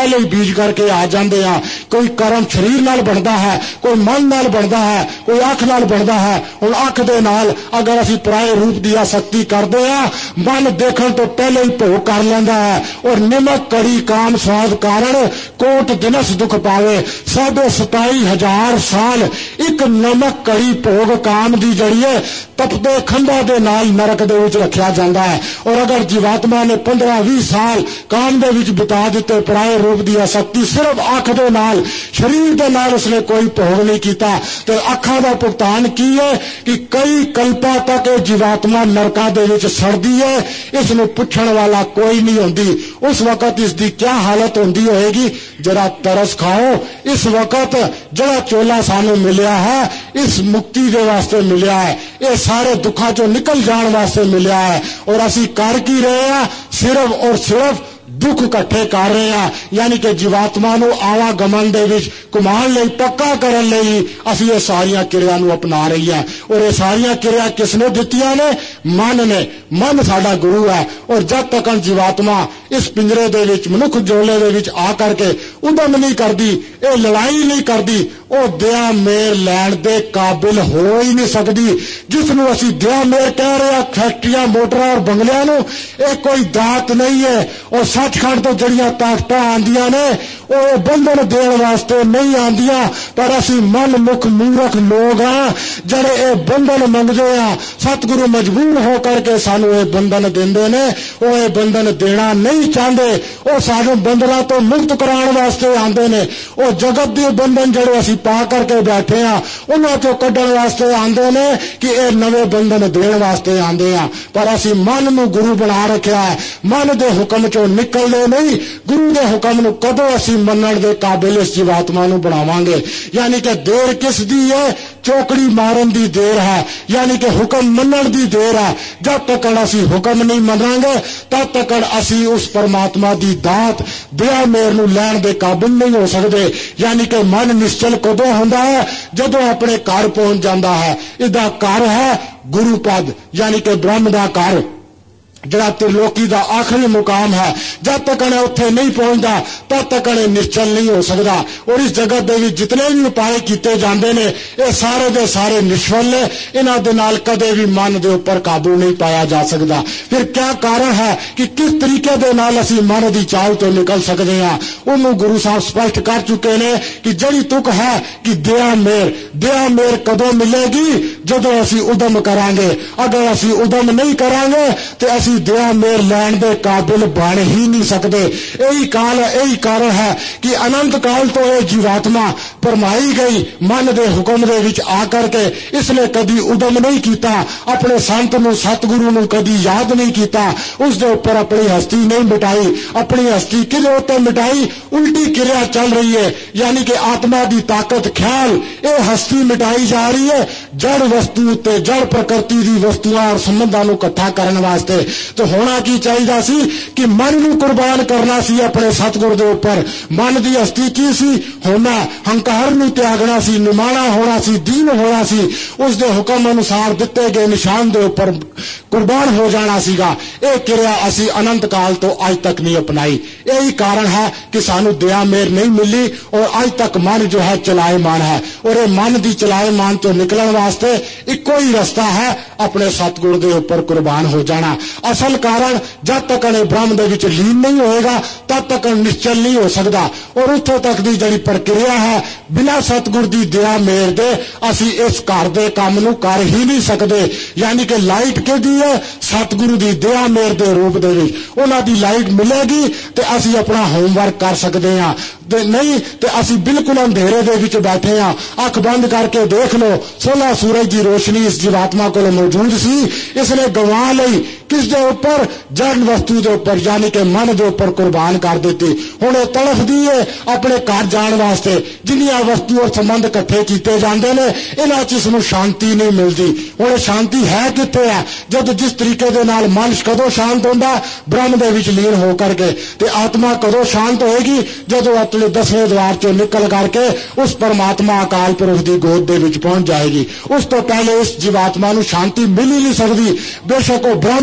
ਕੋਸ਼ਿਸ਼ ਕਰਕੇ ਆ ਜਾਂਦੇ ਆ। ਕੋਈ ਕਰਮ ਸਰੀਰ ਨਾਲ ਬਣਦਾ ਹੈ, ਕੋਈ ਮਨ ਨਾਲ ਬਣਦਾ ਹੈ, ਕੋਈ ਅੱਖ ਨਾਲ ਬਣਦਾ ਹੈ। ਹੁਣ ਅੱਖ ਦੇ ਨਾਲ ਅਗਰ ਅਸੀਂ ਪਰਾਏ ਰੂਪ ਦੀ ਆਸਕਤੀ ਕਰਦੇ ਆ, ਮਨ ਦੇਖਣ ਤੋਂ ਪਹਿਲੇ ਹੀ ਭੋਗ ਕਰ ਲੈਂਦਾ ਹੈ। ਔਰ ਨਿਮਕ ਕੜੀ ਕਾਮ ਸਵਾਦ ਕਾਰਨ ਕੋਟ ਦਿਨਸ ਦੁੱਖ ਪਾਵੇ। ਸਾਢੇ ਸਤਾਈ ਹਜ਼ਾਰ ਸਾਲ ਇੱਕ ਨਮਕ ਕੜੀ ਭੋਗ ਕਾਮ ਦੀ ਜੜੀਏ ਤਪਦੇ ਖੰਭਾਂ ਦੇ ਨਾਲ ਨਰਕ ਦੇ ਵਿੱਚ ਰੱਖਿਆ ਜਾਂਦਾ ਹੈ। ਔਰ ਅਗਰ ਜੀਵਾਤਮਾ ਨੇ ਪੰਦਰਾਂ ਵੀਹ ਸਾਲ ਕਾਮ ਦੇ ਵਿੱਚ ਬਿਤਾ ਦਿੱਤੇ, ਪਰਾਏ ਰੂਪ ਦੀ ਆਸਕਤੀ ਸਿਰਫ ਅੱਖ ਦੇ ਨਾਲ, ਸਰੀਰ ਦੇ ਨਾਲ ਉਸਨੇ ਕੋਈ ਭੋਗ ਨਹੀਂ ਕੀਤਾ, ਤੇ ਅੱਖਾਂ ਦਾ ਭੁਗਤਾਨ ਕੀ ਹੈ ਕਿ ਕਈ ਕਲਪਾਂ ਤੱਕ ਇਹ ਜੀਵਾਤਮਾ ਨਰਕਾਂ ਦੇ ਵਿੱਚ ਸੜਦੀ ਹੈ। ਇਸ ਨੂੰ ਪੁੱਛਣ ਵਾਲਾ ਕੋਈ ਨਹੀਂ ਹੁੰਦੀ। ਉਸ ਵਕਤ ਇਸ ਦੀ ਕੀ ਹਾਲਤ ਹੁੰਦੀ ਹੋਏਗੀ, ਜਰਾ ਤਰਸ ਖਾਓ। ਇਸ ਵਕਤ ਜਿਹੜਾ ਚੋਲਾ ਸਾਨੂੰ ਮਿਲਿਆ ਹੈ, ਇਸ ਮੁਕਤੀ ਦੇ ਵਾਸਤੇ ਮਿਲਿਆ ਹੈ, ਇਹ ਸਾਰੇ ਦੁੱਖਾਂ ਚੋਂ ਨਿਕਲ ਜਾਣ ਵਾਸਤੇ ਮਿਲਿਆ ਹੈ। ਔਰ ਅਸੀਂ ਕਰ ਕੀ ਰਹੇ ਹਾਂ, ਸਿਰਫ ਔਰ ਸਿਰਫ ਦੁੱਖ ਇਕੱਠੇ ਕਰ ਰਹੇ ਹਾਂ। ਯਾਨੀ ਕਿ ਜੀਵਾਤਮਾ ਨੂੰ ਆਵਾਗਮਨ ਦੇ ਵਿੱਚ ਘੁਮਾਉਣ ਲਈ, ਪੱਕਾ ਕਰਨ ਲਈ ਅਸੀਂ ਇਹ ਸਾਰੀਆਂ ਕਿਰਿਆ ਨੂੰ ਅਪਣਾ ਰਹੀ ਹਾਂ। ਔਰ ਇਹ ਸਾਰੀਆਂ ਕਿਰਿਆ ਕਿਸਨੇ ਦਿੱਤੀਆਂ ਨੇ? ਮਨ ਨੇ। ਮਨ ਸਾਡਾ ਗੁਰੂ ਹੈ। ਔਰ ਜਦ ਤੱਕ ਜੀਵਾਤਮਾ ਇਸ ਪਿੰਜਰੇ ਦੇ ਵਿੱਚ, ਮਨੁੱਖ ਜੋਲੇ ਦੇ ਵਿੱਚ ਆ ਕਰਕੇ ਉਦਮ ਨਹੀਂ ਕਰਦੀ, ਇਹ ਲੜਾਈ ਨਹੀਂ ਕਰਦੀ, ਉਹ ਦਇਆ ਮੇਰ ਲੈਣ ਦੇ ਕਾਬਿਲ ਹੋ ਹੀ ਨਹੀਂ ਸਕਦੀ। ਜਿਸ ਨੂੰ ਅਸੀਂ ਦਇਆ ਮੇਰ ਕਹਿ ਰਹੇ ਹਾਂ, ਫੈਕਟਰੀਆਂ, ਮੋਟਰਾਂ ਔਰ ਬੰਗਲਿਆਂ ਨੂੰ, ਇਹ ਕੋਈ ਦਾਤ ਨਹੀਂ ਹੈ। ਔਰ ਸੱਚਖੰਡ ਤੋਂ ਜਿਹੜੀਆਂ ਤਾਕਤਾਂ ਆਉਂਦੀਆਂ ਨੇ, ਉਹ ਬੰਧਨ ਦੇਣ ਵਾਸਤੇ ਨਹੀਂ ਆਉਂਦੀਆਂ, ਪਰ ਅਸੀਂ ਮਨ ਮੁਖ ਮੂਰਖ ਲੋਕ ਹਾਂ ਜਿਹੜੇ ਇਹ ਬੰਧਨ ਮੰਗਦੇ ਆ। ਸਤਿਗੁਰੂ ਮਜਬੂਰ ਹੋ ਕਰਕੇ ਸਾਨੂੰ ਇਹ ਬੰਧਨ ਦਿੰਦੇ ਨੇ। ਉਹ ਇਹ ਬੰਧਨ ਦੇਣਾ ਨਹੀਂ ਚਾਹੁੰਦੇ, ਉਹ ਸਾਨੂੰ ਬੰਧਨਾਂ ਤੋਂ ਮੁਕਤ ਕਰਾਉਣ ਵਾਸਤੇ ਆਉਂਦੇ ਨੇ। ਉਹ ਜਗਤ ਦੇ ਬੰਧਨ ਜਿਹੜੇ ਅਸੀਂ ਪਾ ਕਰਕੇ ਬੈਠੇ ਆ, ਉਹਨਾਂ ਤੋਂ ਕੱਢਣ ਵਾਸਤੇ ਆਉਂਦੇ ਨੇ ਕਿ ਇਹ ਨਵੇਂ ਬੰਧਨ ਦੇਣ ਵਾਸਤੇ ਆਉਂਦੇ ਆ। ਪਰ ਅਸੀਂ ਮਨ ਨੂੰ ਗੁਰੂ ਬਣਾ ਰੱਖਿਆ ਹੈ। ਮਨ ਦੇ ਹੁਕਮ ਚੋਂ ਨਿਕਲਦੇ ਨਹੀਂ। ਗੁਰੂ ਦੇ ਹੁਕਮ ਨੂੰ ਕਦੋਂ ਅਸੀਂ ਮੰਨਣ ਦੇ ਕਾਬਿਲ ਇਸ ਜੀਵਾਤਮਾ ਨੂੰ ਬਣਾਵਾਂਗੇ? ਯਾਨੀ ਕਿ ਦੇਰ ਕਿਸ ਦੀ ਹੈ? ਚੌਕੜੀ ਮਾਰਨ ਦੀ ਦੇਰ ਹੈ, ਯਾਨੀ ਕਿ ਹੁਕਮ ਮੰਨਣ ਦੀ ਦੇਰ ਹੈ। ਜਦ ਤੱਕ ਅਸੀਂ ਹੁਕਮ ਨਹੀਂ ਮੰਨਾਂਗੇ, ਤਦ ਤੱਕ ਅਸੀਂ ਉਸ ਪਰਮਾਤਮਾ ਦੀ ਦਾਤ, ਦਇਆ ਮੇਰ ਨੂੰ ਲੈਣ ਦੇ ਕਾਬਿਲ ਨਹੀਂ ਹੋ ਸਕਦੇ। ਯਾਨੀ ਕਿ ਮਨ ਨਿਸ਼ਚਲ ਕਦੋਂ ਹੁੰਦਾ ਹੈ? ਜਦੋਂ ਆਪਣੇ ਘਰ ਪਹੁੰਚ ਜਾਂਦਾ ਹੈ। ਇਹਦਾ ਘਰ ਹੈ ਗੁਰੂ ਪਦ, ਯਾਨੀ ਕਿ ਬ੍ਰਹਮ ਦਾ ਘਰ, ਜਿਹੜਾ ਤਿਰਲੋਕੀ ਦਾ ਆਖਰੀ ਮੁਕਾਮ ਹੈ। ਜਦ ਤੱਕ ਉੱਥੇ ਨਹੀਂ ਪਹੁੰਚਦਾ, ਤਦ ਤੱਕ ਨਿਸ਼ਚਲ ਨਹੀਂ ਹੋ ਸਕਦਾ। ਔਰ ਇਸ ਜਗਤ ਦੇ ਵਿੱਚ ਜਿਤਨੇ ਵੀ ਉਪਾਏ ਕੀਤੇ ਜਾਂਦੇ ਨੇ, ਇਹ ਸਾਰੇ ਦੇ ਸਾਰੇ ਨਿਸ਼ਫਲ ਨੇ। ਇਹਨਾਂ ਦੇ ਨਾਲ ਕਦੇ ਵੀ ਮਨ ਦੇ ਉੱਪਰ ਕਾਬੂ ਨਹੀਂ ਪਾਇਆ ਜਾ ਸਕਦਾ। ਫਿਰ ਕਿਆ ਕਾਰਨ ਹੈ ਕਿ ਕਿਸ ਤਰੀਕੇ ਦੇ ਨਾਲ ਅਸੀਂ ਮਨ ਦੀ ਚਾਲ ਤੋਂ ਨਿਕਲ ਸਕਦੇ ਹਾਂ? ਉਹਨੂੰ ਗੁਰੂ ਸਾਹਿਬ ਸਪਸ਼ਟ ਕਰ ਚੁੱਕੇ ਨੇ ਕਿ ਜਿਹੜੀ ਤੁਕ ਹੈ ਕਿ ਦਇਆ ਮੇਰ, ਦਇਆ ਮੇਰ ਕਦੋਂ ਮਿਲੇਗੀ? ਜਦੋਂ ਅਸੀਂ ਉਦਮ ਕਰਾਂਗੇ। ਅਗਰ ਅਸੀਂ ਉਦਮ ਨਹੀਂ ਕਰਾਂਗੇ ਤੇ ਅਸੀਂ ਦਇਆ ਮੇਰ ਲੈਣ ਦੇ ਕਾਬਿਲ ਬਣ ਹੀ ਨਹੀਂ ਸਕਦੇ। ਇਹੀ ਕਾਲ ਹੈ, ਇਹੀ ਕਾਰਨ ਹੈ ਕਿ ਅਨੰਤ ਕਾਲ ਤੋਂ ਇਹ ਜੀਵਾਤਮਾ ਪਰਮਾਈ ਗਈ ਮਨ ਦੇ ਹੁਕਮ ਦੇ ਵਿੱਚ ਆ ਕਰਕੇ। ਇਸ ਨੇ ਕਦੀ ਉਦਮ ਨਹੀਂ ਕੀਤਾ, ਆਪਣੇ ਸੰਤ ਨੂੰ, ਸਤਿਗੁਰੂ ਨੂੰ ਕਦੀ ਯਾਦ ਨਹੀਂ ਕੀਤਾ, ਉਸ ਦੇ ਉੱਪਰ ਆਪਣੀ ਹਸਤੀ ਨਹੀਂ ਮਿਟਾਈ। ਆਪਣੀ ਹਸਤੀ ਕਿਹਦੇ ਉੱਤੇ ਮਿਟਾਈ? ਉਲਟੀ ਕਿਰਿਆ ਚੱਲ ਰਹੀ ਹੈ, ਯਾਨੀ ਕਿ ਆਤਮਾ ਦੀ ਤਾਕਤ, ਖਿਆਲ, ਇਹ ਹਸਤੀ ਮਿਟਾਈ ਜਾ ਰਹੀ ਹੈ ਜੜ ਵਸਤੂ ਉੱਤੇ, ਜੜ ਪ੍ਰਕਿਰਤੀ ਦੀ ਵਸਤੂਆਂ ਔਰ ਸੰਬੰਧਾਂ ਨੂੰ ਇਕੱਠਾ ਕਰਨ ਵਾਸਤੇ। तो होना की चाहिए सी कि मन नूं कुर्बान करना सी अपने सतगुर दे उपर। मन की हस्ती की सी होना, हंकार नूं त्यागना सी, निमाणा होना सी, दीन होना सी, उस दे हुक्म अनुसार दिते गए निशान दे उपर कुर्बान हो जाना सीगा। यह क्रिया असी अनंत काल तो अज तक नहीं अपनाई। यही कारण है कि सानू दया मेर नहीं मिली और अज तक मन जो है चलाएमान है। और ये मन की चलाएमान तो निकलने वास्ते इको ही रास्ता है, अपने सतगुर दे उपर कुर्बान हो जाना। असल कारण जब तक ब्रह्म दे विच लीन नहीं होएगा तब तक निश्चल नहीं हो सकता। और उत्थों तक दी जिहड़ी प्रक्रिया है, बिना सतगुर दी दया मेर दे असी इस घर दे काम नूं कर ही नहीं सकते। यानी कि लाइट किहदी है? सतगुरु दी दया मेर दे रूप दे विच उन्हां दी लाइट मिलेगी ते असी अपना होमवर्क कर सकते हैं। ते नहीं ते असी बिल्कुल अंधेरे दे विच बैठे हां। अख बंद करके देख लो, सोलह सूरज की रोशनी इस जीवात्मा को मौजूद सी, इसने गवा लई किस दे उपर? जड़ वस्तु दे उपर, यानी कि मन दे उपर कुर्बान कर देती। हुण इह तड़फदी है अपने घर जाण वास्ते। जिन्नियां वस्तु और संबंध इकट्ठे कीते जांदे ने, इन्हां च इसनूं शांति नहीं मिलदी। हुण शांति है कित्थे है? जद जिस तरीके दे नाल मन कदों शांत होंदा? ब्रह्म दे विच लीन हो करके। ते आत्मा कदों शांत होएगी? जदों अपने दसवें द्वार चों निकल करके उस परमात्मा अकाल पुरख दी गोद दे विच पहुंच जाएगी। उस तो पहले इस जीवात्मा नूं शांति मिल ही नहीं सकदी। बेशक वो ब्रह्म नूं भी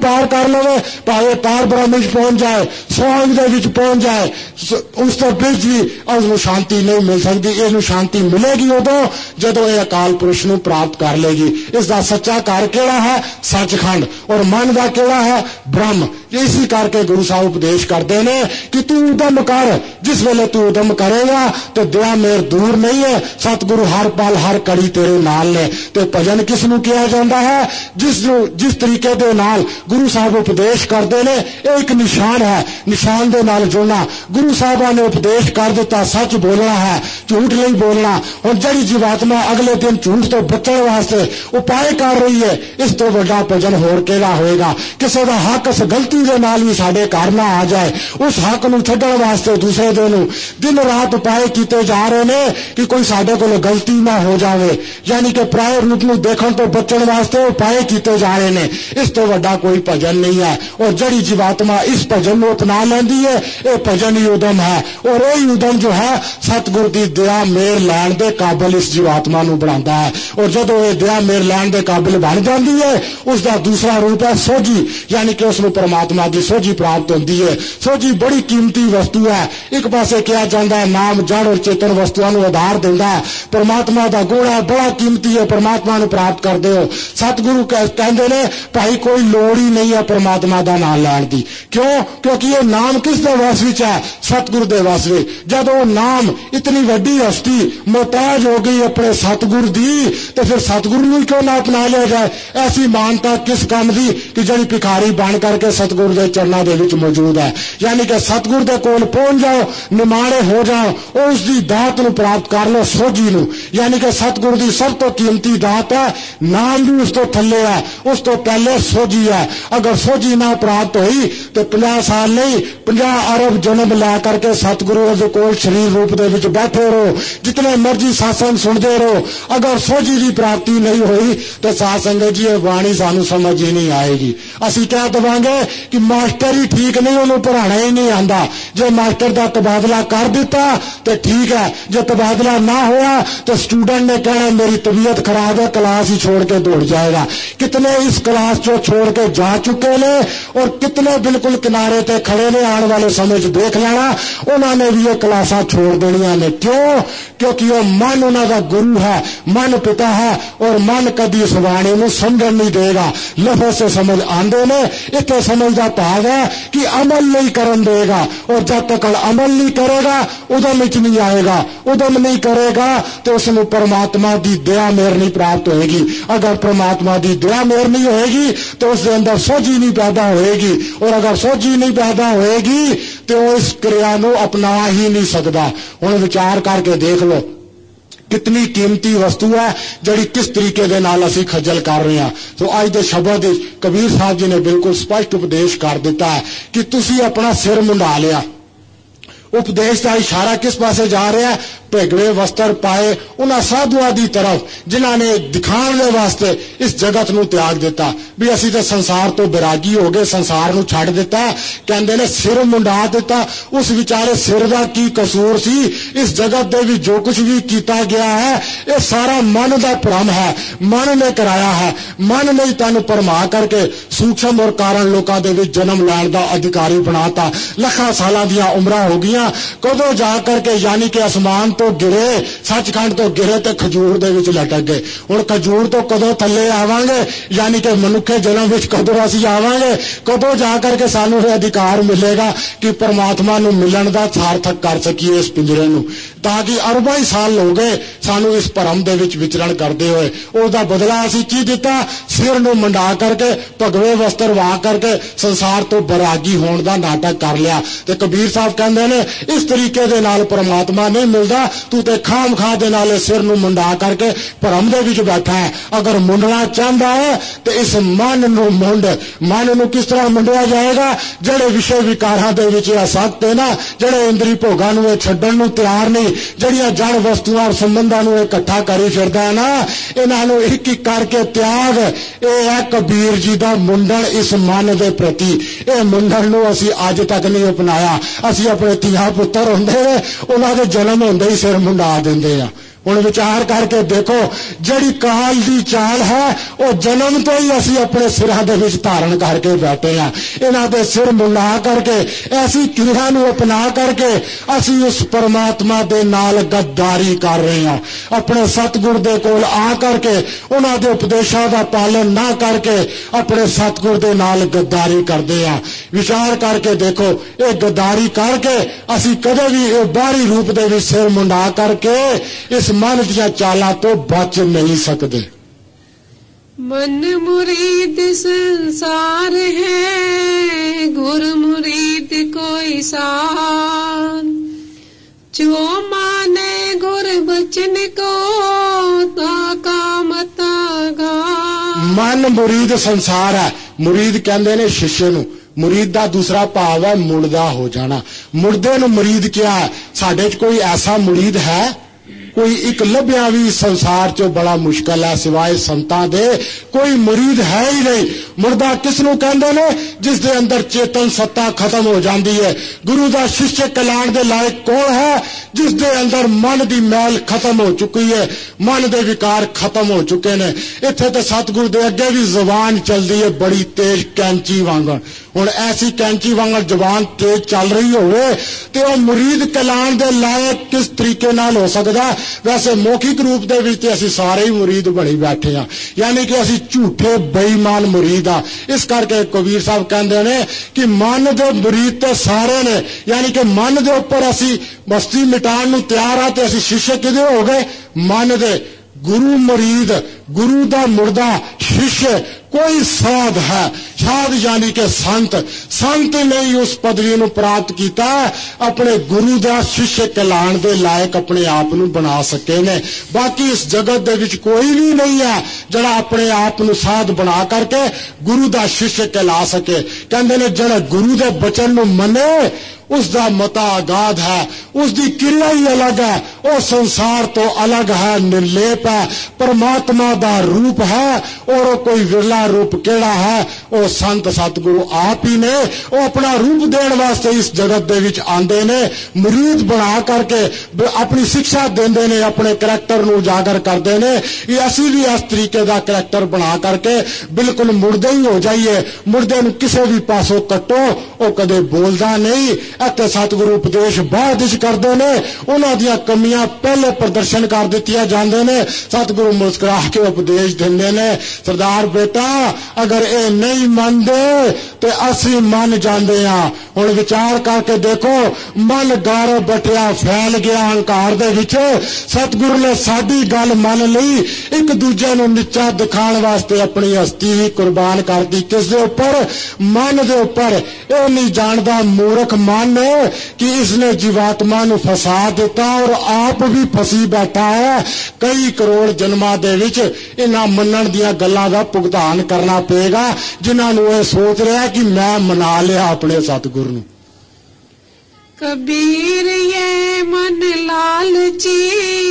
पार कर लवे, भावे पार ब्रह्म पहुंच जाए, स्वांग दे विच पहुंच जाए, उस तो बिच भी उसनूं शांति नहीं मिल सकती। इसनूं शांति मिलेगी उदों जदों ये अकाल पुरुष नूं प्राप्त कर लेगी। इसका सच्चा घर केड़ा है? सचखंड। और मन का केड़ा है? ब्रह्म। इसी करके गुरु साहब उपदेश करते हैं कि तू उदम कर, जिस वेले तू उदम करेगा तो दया मेर दूर नहीं है, सतगुरु हर पल हर कड़ी तेरे नाल ने। तो भजन किस नूं किया जाता है? जिस जिस तरीके दे नाल गुरु साहब उपदेश करते हैं, एक निशान है, निशान दे नाल जुड़ना। गुरु साहबा ने उपदेश कर दिता, सच बोलना है, झूठ नहीं बोलना। और जड़ी जीवात्मा अगले दिन झूठ तो बचने वास्ते उपाय कर रही है, इस तो बड़ा भजन होर केड़ा होएगा। किसी का हक इस गलती दे नाल भी साडे घर ना आ जाए, उस हक नूं छड्डण वास्ते दूसरे दिन दिन रात उपाय कीते जा रहे ने कि कोई साडे कोल गलती ना हो जाए, यानी कि पराए रूप नूं देखण तो बचण वास्ते उपाय कीते जा रहे ने। इस तो वड्डा कोई भजन नहीं है। और जड़ी जीवात्मा इस भजन नूं अपना लैंदी है, यह भजन ही उदम है। और यही उदम जो है सतगुरु दी दया मेर लैण दे काबिल इस जीवात्मा नूं बनांदा है। और जदों ये दया मेर लैण दे काबिल बन जाती है, उसका दूसरा रूप है सोझी, यानी कि उसनूं परमात्मा की सोझी प्राप्त होती है। सोझी बड़ी कीमती वस्तु है। एक पासे कहा जाता है नाम जड़ और चेतन वस्तुओं को आधार देता है, परमात्मा का गुण है, बड़ा कीमती है, परमात्मा को प्राप्त करते हो। सतगुरु कहते ने भाई कोई लोड़ ही नहीं है परमात्मा का नाम लैण की। क्यों? क्योंकि ये नाम किस दे वस विच है? सतगुरु दे वस विच। जब वो नाम इतनी वड्डी हस्ती मोहताज हो गई अपने सतगुरु दी, तो फिर सतगुरु नूं क्यों ना अपना लिया जाए? ऐसी मानता किस काम की कि जड़ी भिखारी बन करके सतगुरु के चरणों के विच मौजूद है। यानी कि सतगुरु के कोल पहुंच जाओ, निमाणे हो जाओ और उसकी दात नूं प्राप्त कर लो, सोझी नूं। यानी कि सतगुरु की सब तो कीमती दात है, नाम भी उस तो थल्ले है, उस तो पहले सोझी है। अगर सोझी ना प्राप्त हुई तो पचास साल नहीं पचास अरब जन्म ला करके सतगुरु के कोल शरीर रूप दे विच बैठे रहो, जितने मर्जी सत्संग सुनते रहो। अगर सोझी की प्राप्ति नहीं हुई तो साध संगत जी बाणी सानू समझ ही नहीं आएगी। असी कह देवांगे कि मास्टर ही ठीक नहीं, उन्होंने पढ़ाना ही नहीं आंदा। जे मास्टर का तबादला कर दिता तो ठीक है, जो तबादला ना हुआ तो स्टूडेंट ने कहना मेरी तबीयत खराब है, क्लास ही छोड़ के दौड़ जाएगा। कितने इस क्लास को छोड़ के जा चुके ने और कितने बिल्कुल किनारे ते खड़े ने, आने वाले समय देख लेना उन्होंने भी ये क्लासा छोड़ देनिया ने। क्यों? क्योंकि वो मन उन्होंने गुरु है, मन पिता है, और मन कदी इस बाणी नूं समझ नहीं देगा। लफज से समझ आंदे ने, इतने समझ का भाव है कि अमल नहीं करन देगा। और जब तक अमल नहीं करेगा उदम विच नहीं आएगा, उदम नहीं करेगा तो उसनूं परमात्मा की दया मेहर नहीं प्राप्त होएगी। अगर परमात्मा की दया मेहर नहीं होएगी तो उसके अंदर सोझी नहीं पैदा होएगी, और अगर सोझी नहीं पैदा होएगी तो इस क्रिया नूं अपना ही नहीं सकता। हुण विचार करके देख लो कितनी कीमती वस्तु है जड़ी किस तरीके दे नाल असी खजल कर रहे हैं। तो अज दे शब्द कबीर साहब जी ने बिल्कुल स्पष्ट उपदेश कर दिता है कि तुसी अपना सिर मुंडा लिया। उपदेश का इशारा किस पासे जा रहा है? भगवे वस्त्र पाए उन्होंने साधुआ की तरफ जिन्होंने दिखाने वास्ते इस जगत नूं त्याग दिता भी असी तो संसार तो बैरागी हो गए, संसार नूं छड्ड दिता। कहंदे ने सिर मुंडा दिता। उस विचारे सिर का की कसूर सी? इस जगत दे विच जो कुछ भी किया गया है ये सारा मन का भ्रम है, मन ने कराया है। मन ने तैनूं भरमा करके सूक्ष्म और कारण लोकां दे विच जन्म लैण दा अधिकारी बनाता। लखां सालां दीयां उमरां हो गईयां, कदों जा करके यानी कि आसमान तो गिरे, सचखंड तो गिरे तो खजूर दे विच लटक गए। हुण खजूर तो कदों थल्ले आवांगे, यानी कि मनुखे जन्म विच कदों असीं आवांगे, कदों जा करके सानूं यह अधिकार मिलेगा कि परमात्मा नूं मिलण दा सार्थक कर सकीए इस पिंजरे नूं। ताकि अरबां ही साल हो गए सानूं इस भरम दे विच विचरण करदे होए। उसदा बदला असीं की दिता? सिर नूं मंडा करके भगवे वस्त्र वा करके संसार तो बैरागी होण दा नाटक कर लिया। ते कबीर साहब कहंदे ने इस तरीके दे नाल परमात्मा नहीं मिलदा। तू ते खाम खा दे नाले सिर नूं मुंडा करके भरम दे विच बैठा है। अगर मुंडना चाहता है तो इस मन नूं मुंड। मन नूं किस तरह मुंडिया जाएगा? जड़े विषय विकारां दे विच आसक्त है ना, जड़े इंद्री भोगां नूं छड्डण नूं तैयार नहीं, जड़ियां जड़ वस्तुआं और संबंधां नूं इकट्ठा करी फिरदा है ना, इन्हां नूं एक एक करके त्याग। यह है कबीर जी दा मुंडण इस मन दे प्रति। यह मुंडण नूं असीं अज तक नहीं अपनाया। असीं अपने धीआं पुत्तर हुंदे ने उन्हां दे जन्म हुंदे ही सिर मुंडा दिंदे आ। ਹੁਣ ਵਿਚਾਰ ਕਰਕੇ ਦੇਖੋ, ਜਿਹੜੀ ਕਾਲ ਦੀ ਚਾਲ ਹੈ ਉਹ ਜਨਮ ਤੋਂ ਹੀ ਅਸੀਂ ਆਪਣੇ ਸਿਰਾਂ ਦੇ ਵਿੱਚ ਧਾਰਨ ਕਰਕੇ ਬੈਠੇ ਹਾਂ। ਇਹਨਾਂ ਦੇ ਸਿਰ ਮੁੰਡਾ ਕਰਕੇ, ਐਸੀ ਕਿਰਿਆ ਨੂੰ ਅਪਣਾ ਕਰਕੇ ਅਸੀਂ ਉਸ ਪਰਮਾਤਮਾ ਦੇ ਨਾਲ ਗੱਦਾਰੀ ਕਰ ਰਹੇ ਹਾਂ। ਆਪਣੇ ਸਤਿਗੁਰ ਦੇ ਕੋਲ ਆ ਕਰਕੇ ਉਹਨਾਂ ਦੇ ਉਪਦੇਸ਼ਾਂ ਦਾ ਪਾਲਨ ਨਾ ਕਰਕੇ ਆਪਣੇ ਸਤਿਗੁਰ ਦੇ ਨਾਲ ਗੱਦਾਰੀ ਕਰਦੇ ਹਾਂ। ਵਿਚਾਰ ਕਰਕੇ ਦੇਖੋ, ਇਹ ਗੱਦਾਰੀ ਕਰਕੇ ਅਸੀਂ ਕਦੇ ਵੀ ਇਹ ਬਾਹਰੀ ਰੂਪ ਦੇ ਵਿੱਚ ਸਿਰ ਮੁੰਡਾ ਕਰਕੇ ਇਸ मन दिया चाला तो बच नहीं सकते। मन मुरीद संसार है, गुर मुरीद कोई सार, जो माने गुर बचन को ताका मता गा। मन मुरीद संसार है। मुरीद कहते ने शिष्य नूं। मुरीद का दूसरा भाव है मुड़दा हो जाना। मुड़दे नूं मुरीद क्या है? साडे च कोई ऐसा मुरीद है? कोई एक लभ्या भी संसार चो बड़ा मुश्किल है, सिवाय संतां दे कोई मुरीद है ही नहीं। मुर्दा किसनूं कहंदे ने? जिस दे अंदर चेतन सत्ता खत्म हो जाती है। गुरु दा शिष्य कहलाण दे लायक कौन है? जिस दे अंदर मन दी मैल खत्म हो चुकी है, मन दे विकार खत्म हो चुके ने। इत्थे ते सतगुरु दे अगे भी जबान चलदी है बड़ी तेज कैंची वांगण। हुण ऐसी कैंची वांगण जबान तेज चल रही होवे ते ओह मुरीद कहलाण दे लायक किस तरीके नाल हो सकदा? वैसे मौखिक रूप दे विच ते असीं सारे ही मुरीद बणी बैठे हां, यानी कि असीं झूठे बेईमान मुरीद हां। इस करके कबीर साहब कहंदे ने कि मन दे मुरीद ते सारे ने, यानी कि मन दे उपर असीं बस्ती मिटाण नूं तैयार हां ते असीं शिष्य किहदे हो गए? मन दे। गुरु मुरीद, गुरु दा मुर्दा शिष्य कोई साध है। साध यानी कि संत। संत ने ही उस पदवी नूं प्राप्त किया, अपने गुरु दा शिष्य कहलाण दे लायक अपने आप नूं बना सके ने। बाकी इस जगत दे विच कोई भी नहीं है जिहड़ा अपने आप नूं साध बना करके गुरु दा शिष्य कहला सके। कहंदे ने जिहड़ा गुरु दे बचन नूं मने उसका मता अगाध है, उसकी क्रिया ही अलग है, वो संसार तो अलग है, निर्लेप है, परमात्मा दा रूप है। और वो कोई विरला रूप केड़ा है? वो संत सतगुरु आप ही ने। वो अपना रूप देने वास्ते इस जगत दे विच आंदे ने, मुरीद बना करके अपनी शिक्षा देंदे ने, अपने करैक्टर नूं उजागर करते ने। ये असीं भी इस तरीके का करैक्टर बना करके बिल्कुल मुड़दे ही हो जाइए। मुड़दे नूं किसी भी पासों कट्टो, वो कदे बोलदा नहीं। इत्थे सतगुरु उपदेश बाद विच करदे ने, उन्हां दीयां कमियां पहले प्रदर्शन कर दित्तियां जांदे ने। सतगुरु मुस्कुरा के उपदेश दिंदे ने, सरदार बेटा अगर ये नहीं मनदे ते असीं मन जांदे हां। हुण विचार करके देखो, मन गारो बटिया फैल गया अहंकार दे विच। सतगुरु ने साडी गल मन लई, एक दूजे नूं नीचा दिखाण वास्ते अपनी हस्ती भी कुर्बान कर दी। किस दे उपर? मन दे उपर। ये नहीं जानदा मूर्ख मन कि इसने जीवात्मा नूं फसा दिता और आप भी फसी बैठा है। कई करोड़ जन्मां दे विच इन्हां मनण दीयां गल्लां दा भुगतान करना पेगा, जिन्हां नूं इह सोच रहा कि मैं मना लिया अपने सतगुरु नूं। कबीर ये मन लालची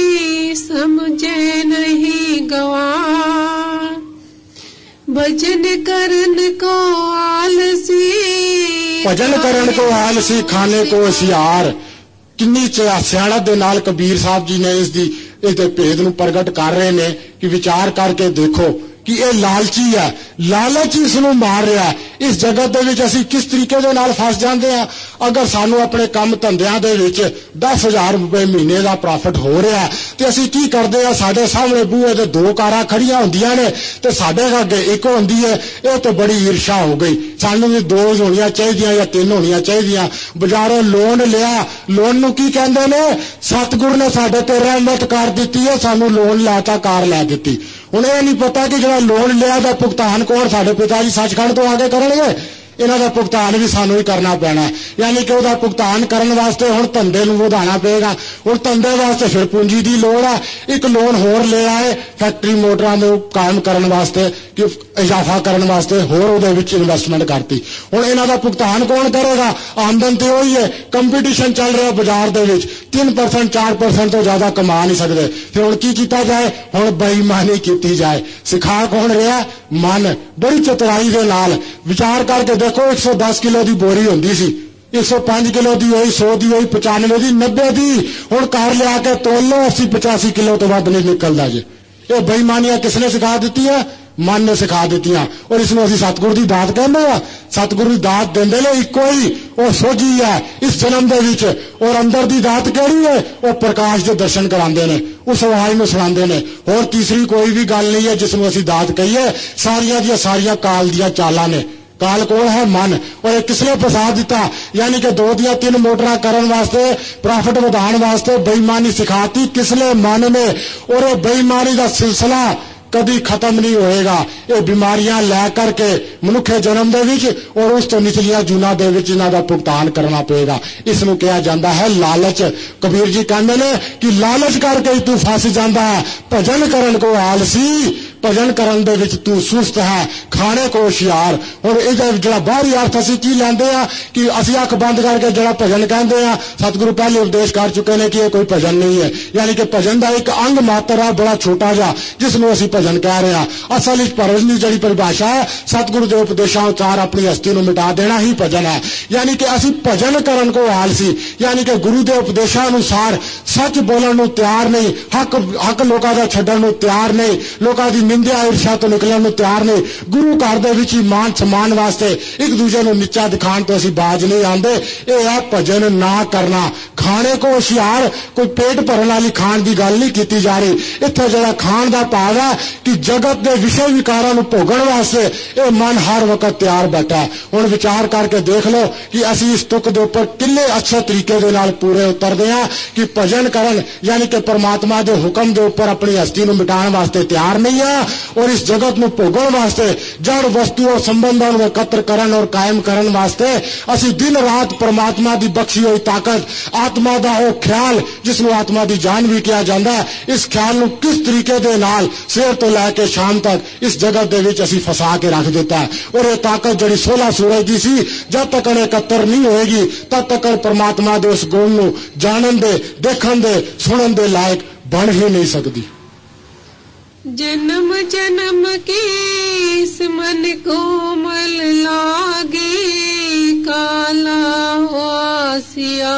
समझे नहीं गवार, भजन करन को आलसी, भजन करन को आलसी खाने को होशियार। किन्नी सियाणत दे नाल कबीर साहब जी ने इस दी इस दे भेद नूं प्रगट कर रहे ने कि विचार करके देखो कि ये लालची है, लालच ही इसनूं मार रहा है। इस जगत दे विच असीं किस तरीके दे नाल फस जांदे आ। अगर सानू अपने काम धंधियां दे विच दस हजार रुपए महीने का प्रॉफिट हो रहा है ते असीं की करदे आ? साडे सामने बूहे ते दो कारां खड़ियां हुंदियां ने ते साडे अगे एक हुंदी है। ये तो बड़ी ईर्षा हो गई। सानू भी दो होणियां चाहीदियां या तीन होणियां चाहीदियां। बाजारों लोन लिया, लोन नूं की कहंदे ने? सतगुरु ने साडे ते रहमत कर दित्ती है, सानू लोन लाता कार लै दित्ती। हुण ये नहीं पता कि जिहड़ा लोन लिया दा भुगतान कौन साडे पिता जी सचखंड तो आके करनगे? इन्हां दा भुगतान भी सानू ही करना पैना है। यानी कि उहदा भुगतान करन वास्ते हुण धंधे नूं वधाना पेगा। हुण धंधे वास्ते फिर पूंजी दी लोड़ है। एक लोन होर ले आए फैक्ट्री मोटरां नूं कायम करन वास्ते, कि इजाफा करन वास्ते होर उहदे विच इन्वेस्टमेंट करती। हुण इन्हां दा भुगतान कौन करेगा? आमदन ते होई है, कंपीटीशन चल रहा बाजार दे विच, तीन परसेंट चार परसेंट तो ज्यादा कमा नहीं सकते। फिर हुण की कीता जाए? हुण बेईमानी कीती जाए। सिखा कौन रहा? मन। बड़ी चतुराई दे नाल विचार करके देखो, एक सौ दस किलो की बोरी होंदी सी, एक सौ पांच किलो की हुई, सौ की हुई, पचानवे की, नब्बे की, हुण घर लिया के तोल लो, अस्सी पचासी किलो तो वध नहीं निकलता जे। ये बेईमानियां किसने सिखा दी है? मन ने सिखा दी। और इसमें असीं सतगुरु की दात कहते हैं। सतगुरु की दात देंदे ने इको ही, वो सोझी है इस जन्म दे विच। और अंदर की दात केड़ी है? वो प्रकाश के दर्शन करांदे ने, उस आवाज में सुनांदे ने। और तीसरी कोई भी गल नहीं है जिसनूं असीं दात कहीए। सारियां दी सारियां काल दियां चालां ने। काल कोल है मन, और ये किसने फसा दिता? यानी कि दो दिया तीन मोटरा करन वास्ते, प्रॉफिट वधाण वास्ते बेईमानी सिखाती किसने? मन ने। और ये बेईमानी का सिलसिला कभी खत्म नहीं होएगा। ये बीमारियां लै करके मनुखे जन्म दे विच और उस तो निचलियां जूना दे विच इन्हां दा भुगतान करना पेगा। इसनूं कहा जाता है लालच। कबीर जी कहते हैं कि लालच करके ही तू फस जाता है। भजन करन को आलसी, भजन करन दे विच तू सुस्त है, खाने को होशियार। और इहदा जिहड़ा बाहरी अर्थ असीं की लैंदे आ कि असीं अख बंद करके जिहड़ा भजन कहंदे आ, सतगुरु पहले उपदेश कर चुके ने कि यह कोई भजन नहीं है। यानी कि भजन का एक अंग मात्र है, बड़ा छोटा जिहा, जिसनूं असीं भजन कह रहे हैं। असल विच भजन की जिहड़ी परिभाषा है, सतगुरु के उपदेशानुसार अपनी हस्ती नूं मिटा देना ही भजन है। यानी कि असीं भजन करन को आलसी, यानी कि गुरु के उपदेशानुसार सच बोलण नूं तैयार नहीं, हक हक लोकां दा छड्डण नूं तैयार नहीं, लोकां दी निंदिया ईर्ष्या तो निकलण नूं तैयार नहीं। गुरु घर दे विच ही मान सम्मान वास्ते एक दूजे नूं नीचा दिखाण तो असीं बाज नहीं आंदे। ये है भजन ना करना। खाने को होशियार, कोई पेट भरन वाली खाण की गल नहीं की जा रही। इत्थे जिहड़ा खाण का भाव है कि जगत के विषय विकारां नूं भोगण वास्ते ये मन हर वक्त तैयार बैठा है। हुण विचार करके देख लो कि असीं इस तुक दे उपर किन्ने अच्छे तरीके दे नाल पूरे उतरदे हां कि भजन करन, यानी कि परमात्मा के हुक्म के उपर अपनी हस्ती नूं मिटाण वास्ते तैयार नहीं है। और इस जगत नूं भोगण वास्ते, जड़ वस्तु और संबंधां नूं एकत्र करन और कायम करन वास्ते असीं दिन रात परमात्मा की बख्शी हुई ताकत, आत्मा का वो ख्याल जिसनूं आत्मा की जान भी कहा जाता है, इस ख्याल नूं किस तरीके दे नाल सवेर तो लैके शाम तक इस जगत दे विच असीं फसा के रख दिता है। और ये ताकत जिहड़ी सोलह सूरज की सी, जब तक एकत्र नहीं होएगी तब तक परमात्मा दे उस गुण नूं जानन दे, देखण दे, सुनन दे लायक बन ही नहीं सकती। जन्म जन्म के इस मन कोमल लागे, काला वासिया।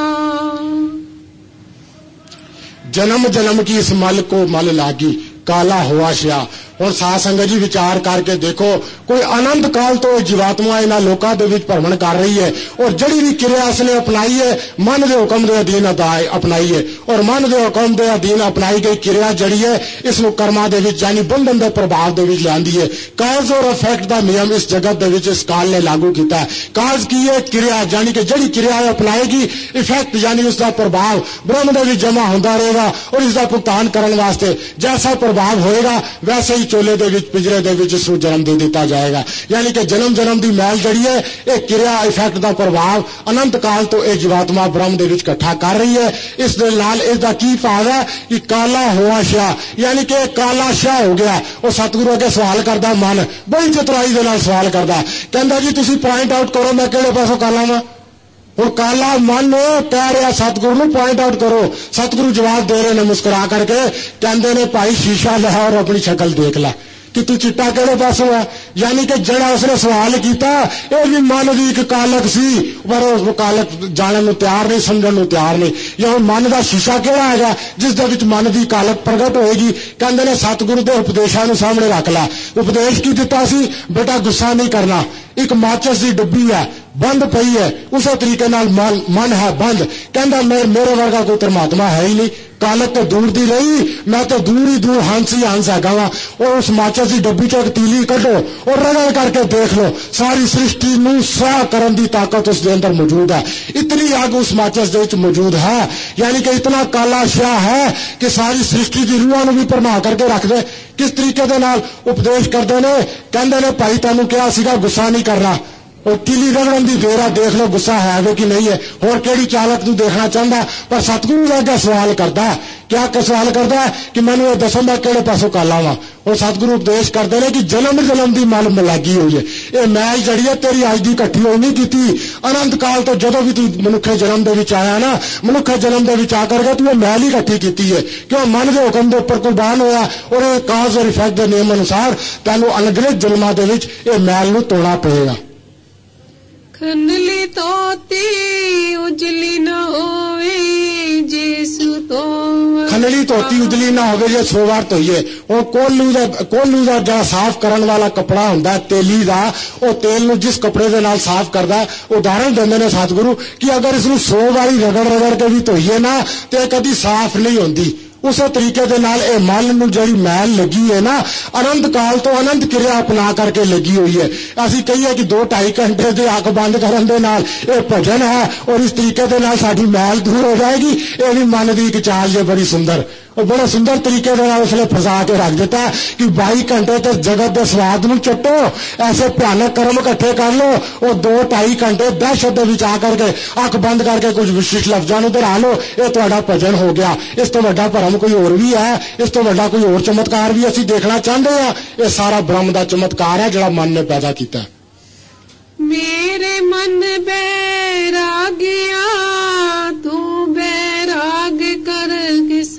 जन्म जन्म की इस मल को मल लागी, काला हुआ शिया। और साध संगत जी विचार करके देखो, कोई अनंत काल तो जीवात्मा इन्हां लोकां दे विच भ्रमण कर रही है। और जड़ी भी क्रिया इसने अपनाई है, मन के हुक्म के अधीन अपनाई है। और मन के हुक्म के अधीन अपनाई गई क्रिया जड़ी है, इसनूं कर्मां दे विच यानी बंधन के प्रभाव दे विच लिआंदी है। काज और इफेक्ट का नियम इस जगत दे विच इस काल ने लागू किया है। काज की है? क्रिया, यानी कि जड़ी क्रिया अपनाएगी, इफेक्ट यानी उसका प्रभाव ब्रह्म दे विच जमा होता रहेगा। और इसका भुगतान करने वास्ते जैसा प्रभाव होएगा वैसे ही चोले दे विच पिंजरे दे विच इसनूं जन्म दे दिता जाएगा। यानी कि जन्म जन्म की मैल जड़ी है, एक क्रिया इफेक्ट का प्रभाव अनंत काल तो यह जीवात्मा ब्रह्म दे विच इकट्ठा कर रही है। इस दे नाल इसदा की भाव है कि काला हुआ शाह, यानी कि काला शाह हो गया। और सतगुरु अगे सवाल करता मन, बड़ी चतुराई दे नाल सवाल करता, कहंदा जी तुसीं पॉइंट आउट करो मैं किहड़े पासों काला वां। और काला मन कह रहा सतगुरु नूं पॉइंट आउट करो। सतगुरु जवाब दे रहे ने मुस्कुरा करके, कहते ने भाई शीशा लै और अपनी शक्ल देख लै कि तू चिट्टा किहड़े पासों है। यानी कि जिहड़ा उसने सवाल किया यह भी मन की एक कालक सी, पर उस कालक जानने नूं तैयार नहीं, समझण नूं तैयार नहीं। या हुण मन का शीशा किहड़ा है जिस दे विच मन की कालक प्रगट होएगी। कहते ने सतगुरु के उपदेशों नूं सामने रख लै। उपदेश की दिता सी, बेटा गुस्सा नहीं करना। एक माचिस की डब्बी है बंद पई है, उस तरीके नाल मन, मन है बंद। कहंदा मैं मेरे वर्गा कोई परमात्मा है ही नहीं, कालक तो दूर दी रही, मैं तो दूर ही दूर हंस ही हंस हैगा वा। और उस माचिस की डब्बी चो एक तीली कढो और रगड़ करके देख लो, सारी सृष्टि नूं स्वाह करन दी ताकत उस दे अंदर मौजूद है। इतनी आग उस माचिस दे विच मौजूद है, यानी कि इतना काला शाह है कि सारी सृष्टि की रूहां नूं भी भरमा करके रख दे। किस तरीके दे नाल उपदेश करदे ने, कहंदे ने भाई तैनूं कहा सीगा गुस्सा नहीं करना, और तीली रगड़न की देर है, देख लो गुस्सा है वे कि नहीं है। होर केड़ी चालक तू देखना चाहता, पर सतगुरु अगे सवाल करता है। क्या कर सवाल करता है कि मैनूं ये दसो मैं किहड़े पासों काला वां। और सतगुरु उपदेश करते हैं कि जन्म जन्म की मल लगी हुई है। ये मैल जड़ी है तेरी अज की इकट्ठी होई नहीं की, अनंत काल तो जदों भी तू मनुखे जन्म दे विच आया ना, मनुखे जन्म दे विच आकर के तू ये मैल ही इकट्ठी की है। क्यों? मन के हुक्म के उपर कुर्बान होया। और काज और इफेक्ट के नियम अनुसार तैनूं अनगिनत जन्मां दे विच ये मैल नूं तोड़ना पएगा। खंडली तोती उजली न होवे जे सुतो खंडली धोती उजली ना होवे जे सौ वार धोईए और कोलू दा कोलू दा जिहड़ा साफ करन वाला कपड़ा हुंदा तेली दा ਉਹ ਤੇਲ ਨੂੰ ਜਿਸ ਕੱਪੜੇ ਦੇ ਨਾਲ ਸਾਫ਼ ਕਰਦਾ ਉਦਾਹਰਣ ਦਿੰਦੇ ਨੇ ਸਤਿਗੁਰੂ ਕਿ ਅਗਰ ਇਸ ਨੂੰ ਸੌ ਵਾਰੀ ਰਗੜ ਰਗੜ ਕੇ ਵੀ ਧੋਈਏ ਨਾ ਤੇ ਕਦੀ ਸਾਫ਼ ਨਹੀਂ ਹੁੰਦੀ ਉਸੇ ਤਰੀਕੇ ਦੇ ਨਾਲ ਇਹ ਮਨ ਨੂੰ ਜਿਹੜੀ ਮੈਲ ਲੱਗੀ ਹੈ ਨਾ ਅਨੰਤ ਕਾਲ ਤੋਂ ਅਨੰਤ ਕਿਰਿਆ ਅਪਣਾ ਕਰਕੇ ਲੱਗੀ ਹੋਈ ਹੈ ਅਸੀਂ ਕਹੀਏ ਕਿ ਦੋ ਢਾਈ ਘੰਟੇ ਦੇ ਅੱਖ ਬੰਦ ਕਰਨ ਦੇ ਨਾਲ ਇਹ ਭਜਨ ਹੈ ਔਰ ਇਸ ਤਰੀਕੇ ਦੇ ਨਾਲ ਸਾਡੀ ਮੈਲ ਦੂਰ ਹੋ ਜਾਏਗੀ ਇਹ ਵੀ ਮਨ ਦੀ ਇੱਕ ਚਾਲ ਜੇ ਬੜੀ ਸੁੰਦਰ और बड़े सुंदर तरीके से उसने फसा के रख देता है कि बाई घंटे तो जगत के स्वाद ਨੂੰ ਚੱਟੋ ऐसे भयानक कर्म इकट्ठे कर लो और दो ढाई घंटे दहशत ਦੇ ਵਿੱਚ ਆ ਕਰਕੇ ਅੱਖ ਬੰਦ ਕਰਕੇ ਕੁਝ ਵਿਸ਼ੇਸ਼ ਲਫ਼ਜ਼ਾਂ ਨੂੰ ਦੁਹਰਾ ਲਓ ਇਹ ਤੁਹਾਡਾ ਭਜਨ ਹੋ ਗਿਆ ਇਸ ਤੋਂ ਵੱਡਾ ਭਰਮ ਕੋਈ ਹੋਰ ਵੀ ਹੈ ਇਸ ਤੋਂ ਵੱਡਾ ਕੋਈ ਹੋਰ ਚਮਤਕਾਰ ਵੀ ਅਸੀਂ ਦੇਖਣਾ ਚਾਹੁੰਦੇ ਆ ਇਹ ਸਾਰਾ ਬ੍ਰਹਮ ਦਾ ਚਮਤਕਾਰ ਹੈ ਜਿਹੜਾ ਮਨ ਨੇ ਪੈਦਾ ਕੀਤਾ ਮੇਰੇ ਮਨ ਬੈਰਾਗਿਆ ਤੂੰ ਬੈਰਾਗ ਕਰ किस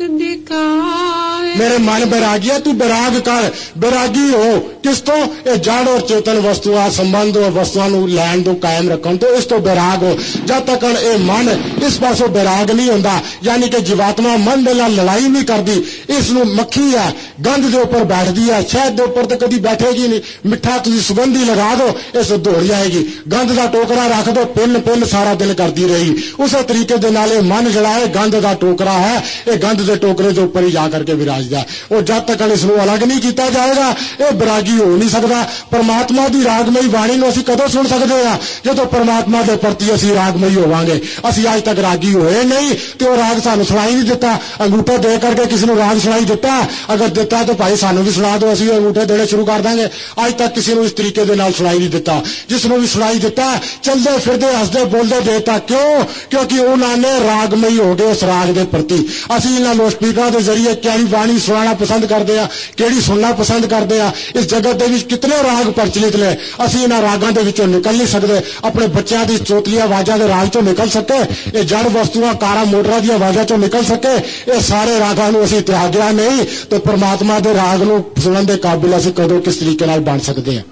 दिखाए मेरे मन बैरागिया तू बैराग कर बैरागी हो किस तो ये जड़ और चेतन वस्तुआ संबंध और वस्तुओं ਨੂੰ ਲੈਣ ਤੋਂ ਕਾਇਮ ਰੱਖਣ ਤੋਂ ਇਸ ਤੋਂ बैराग हो जब तक ਇਹ ਮਨ ਇਸ ਪਾਸੋਂ बैराग नहीं ਹੁੰਦਾ यानी कि जीवात्मा मन ਦੇ ਨਾਲ ਲੜਾਈ ਨਹੀਂ ਕਰਦੀ ਇਸ ਨੂੰ ਮੱਖੀ ਹੈ ਗੰਧ ਦੇ ਉੱਪਰ ਬੈਠਦੀ ਹੈ ਸ਼ਹਿਦ ਦੇ ਉੱਪਰ ਤੇ ਕਦੀ ਬੈਠੇਗੀ ਨਹੀਂ ਮਿੱਠਾ ਤੁਸੀਂ ਸੁਗੰਧੀ ਲਗਾ ਦਿਓ ਇਸ ਦੌੜ ਜਾਏਗੀ ਗੰਧ ਦਾ ਟੋਕਰਾ ਰੱਖ ਦਿਓ ਪਿੰਨ ਪਿੰਨ ਸਾਰਾ ਦਿਨ ਕਰਦੀ ਰਹੀ ਉਸੇ ਤਰੀਕੇ ਦੇ ਨਾਲ ਇਹ ਮਨ ਜਿਹੜਾ ਹੈ ਗੰਧ ਦਾ ਟੋਕਰਾ ਹੈ ਇਹ ਗੰਧ ਦੇ ਟੋਕਰੇ ਦੇ ਉੱਪਰ ਹੀ ਜਾ ਕਰਕੇ ਵਿਰਾਜਦਾ ਉਹ ਜਦ ਤੱਕ ਇਸ ਨੂੰ ਅਲੱਗ ਨਹੀਂ ਕੀਤਾ ਜਾਏਗਾ ਇਹ ਬਰਾਗੀ ਹੋ ਨਹੀਂ ਸਕਦਾ ਪਰਮਾਤਮਾ ਦੀ ਰਾਗਮਈ ਬਾਣੀ ਨੂੰ ਅਸੀਂ ਕਦੋਂ ਸੁਣ ਸਕਦੇ ਹਾਂ ਜਦੋਂ ਪਰਮਾਤਮਾ ਦੇ ਪ੍ਰਤੀ ਅਸੀਂ ਰਾਗਮਈ ਹੋਵਾਂਗੇ ਅਸੀਂ ਅੱਜ ਤੱਕ ਰਾਗੀ ਹੋਏ ਨਹੀਂ ਤੇ ਉਹ ਰਾਗ ਸਾਨੂੰ ਸੁਣਾਈ ਨਹੀਂ ਦਿੱਤਾ ਅੰਗੂਠੇ ਦੇ ਕਰਕੇ ਕਿਸੇ ਨੂੰ ਰਾਗ ਸੁਣਾਈ ਦਿੱਤਾ ਅਗਰ ਦਿੱਤਾ ਤਾਂ ਭਾਈ ਸਾਨੂੰ ਵੀ ਸੁਣਾ ਦਿਓ ਅਸੀਂ ਅੰਗੂਠੇ ਦੇਣੇ ਸ਼ੁਰੂ ਕਰ ਦਾਂਗੇ ਅੱਜ ਤੱਕ ਕਿਸੇ ਨੂੰ ਇਸ ਤਰੀਕੇ ਦੇ ਨਾਲ ਸੁਣਾਈ ਨਹੀਂ ਦਿੱਤਾ ਜਿਸ ਨੂੰ ਵੀ ਸੁਣਾਈ ਦਿੱਤਾ ਚੱਲਦੇ ਫਿਰਦੇ ਹੱਸਦੇ ਬੋਲਦੇ ਦੇਤਾ ਕਿਉਂ ਕਿਉਂਕਿ ਉਹਨਾਂ ਨੇ ਰਾਗਮਈ ਹੋ ਗਏ ਉਸ ਰਾਗ ਦੇ ਪ੍ਰਤੀ ਅਸੀਂ ਇਹਨਾਂ ਨੂੰ ਸਪੀਕਰਾਂ ਦੇ ਜ਼ਰੀਏ ਕਿਹੜੀ ਬਾਣੀ ਸੁਣਾਉਣਾ ਪਸੰਦ ਕਰਦੇ ਆ ਕਿਹੜੀ ਸੁਣਨਾ ਪਸੰਦ ਕਰਦੇ ਆ ਇਸ ਜਗਤ ਦੇ ਵਿੱਚ ਕਿਤਨੇ ਰਾਗ ਪ੍ਰਚਲਿਤ ਨੇ ਅਸੀਂ ਇਹਨਾਂ ਰਾਗਾਂ ਦੇ ਵਿੱਚੋਂ ਨਿਕਲ ਨਹੀਂ ਸਕਦੇ ਆਪਣੇ ਬੱਚਿਆਂ ਦੀ ਚੋਤਲੀਆਂ ਆਵਾਜ਼ਾਂ ਦੇ ਰਾਗ ਚੋਂ ਨਿਕਲ ਸਕੇ ਇਹ ਜੜ ਵਸਤੂਆਂ ਕਾਰਾਂ ਮੋਟਰਾਂ ਦੀਆਂ ਆਵਾਜ਼ਾਂ ਚੋਂ ਨਿਕਲ ਸਕੇ ਇਹ ਸਾਰੇ ਰਾਗਾਂ ਨੂੰ ਅਸੀਂ ਤਿਆਗਿਆ ਨਹੀਂ ਤੇ ਪਰਮਾਤਮਾ ਦੇ ਰਾਗ ਨੂੰ ਸੁਣਨ ਦੇ ਕਾਬਿਲ ਅਸੀਂ ਕਦੋਂ ਕਿਸ ਤਰੀਕੇ ਨਾਲ ਬਣ ਸਕਦੇ ਹਾਂ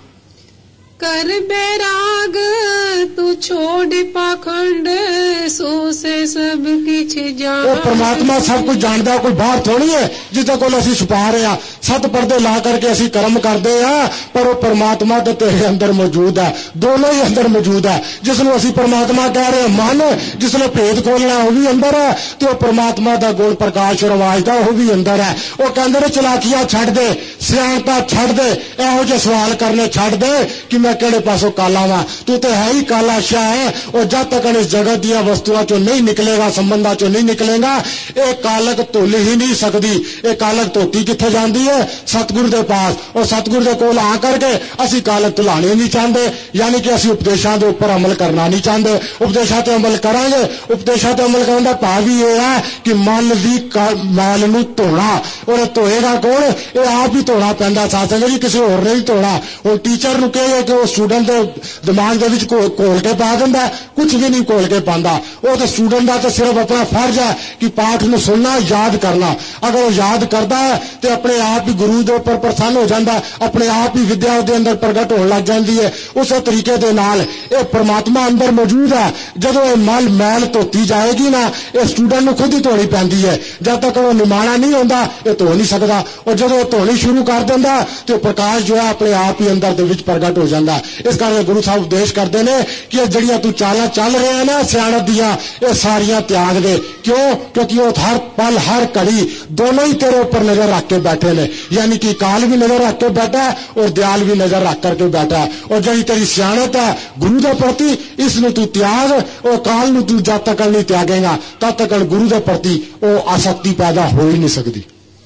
कर बैराग तू छोड़ पाखंड सो से सब किछ जान ਉਹ ਪਰਮਾਤਮਾ ਸਭ ਕੁਝ ਜਾਣਦਾ ਕੋਈ ਬਾਹਰ ਥੋੜੀ ਹੈ ਜਿਹਦੇ ਕੋਲ ਅਸੀਂ ਛੁਪਾ ਰਹੇ ਆ ਸੱਤ ਪਰਦੇ ਲਾ ਕਰਕੇ ਅਸੀਂ ਕਰਮ ਕਰਦੇ ਆ ਪਰ ਉਹ ਪਰਮਾਤਮਾ ਤੇ ਤੇਰੇ ਅੰਦਰ ਮੌਜੂਦ ਹੈ ਦੋਨੋਂ ਹੀ ਅੰਦਰ ਮੌਜੂਦ ਹੈ ਜਿਸ ਨੂੰ ਅਸੀਂ ਪਰਮਾਤਮਾ ਕਹਿ ਰਹੇ ਮਨ ਜਿਸ ਨੇ ਭੇਦ ਖੋਲਣਾ ਉਹ ਵੀ ਅੰਦਰ ਹੈ ਤੇ ਉਹ ਪਰਮਾਤਮਾ ਦਾ ਗੁਣ ਪ੍ਰਕਾਸ਼ ਔਰ ਆਵਾਜ਼ ਦਾ ਉਹ ਵੀ ਅੰਦਰ ਹੈ ਉਹ ਕਹਿੰਦੇ ਨੇ ਚਲਾਕੀਆਂ ਛੱਡ ਦੇ ਸਿਆਣਪਾ ਛੱਡ ਦੇ ਇਹੋ ਜਿਹੇ ਸਵਾਲ ਕਰਨੇ ਛੱਡ ਦੇ ਕਿ मैं केड़े पासों काला वा तू तो है ही काला शाह है और जब तक इस जगत दिया वस्तुओं चो नहीं निकलेगा संबंधा चो नहीं निकलेगा ये कालक धुल ही नहीं सकती ये कालक धोती किथे जाती है सतगुरु के पास और सतगुरु के कोल आ करके असी कालक धुलाने नहीं चाहते यानी कि असी उपदेशों के उपर अमल करना नहीं चाहते उपदेशों ते अमल करांगे उपदेशों ते अमल करने का भाव ही यह है कि मन की मैल नूं धोना और धोएगा कौन ये आप ही धोना पैंदा साथ जी किसी होर ने नहीं धोना और टीचर नूं कहे कि स्टूडेंट के दिमाग के घोल के पा दिंदा कुछ भी नहीं घोल के पांदा वो तो स्टूडेंट का तो सिर्फ अपना फर्ज है कि पाठ नूं सुनना याद करना अगर वो याद करता है तो अपने आप ही गुरु के उपर प्रसन्न हो जाता अपने आप ही विद्या के अंदर प्रगट होने लग जाती है उस तरीके के नाल ये परमात्मा अंदर मौजूद है जदों ये मल मैल धोती जाएगी ना ये स्टूडेंट नूं खुद ही धोनी पैंदी है जब तक वो निमाणा नहीं होंदा ये धो नहीं सकता और जदों धोनी शुरू कर दिंदा तो प्रकाश जो है अपने आप ही अंदर दे विच प्रगट हो जाता इस करके गुरु साहब उपदेश करते हैं कि जड़ियां तू चालां चल रहे हैं ना सियाणत दियां ये सारियां त्याग दे क्यों क्योंकि वो हर पल हर घड़ी दोनों ही तेरे ऊपर नजर रख के बैठे ने यानी कि काल भी नजर रख के बैठा है और दयाल भी नजर रख करके बैठा है और जी तेरी सियाणत है गुरु के प्रति इस नूं तू त्याग और काल नूं तू जब तक नहीं त्यागेगा तब तक गुरु के प्रति वो आसक्ति पैदा हो ही नहीं सकती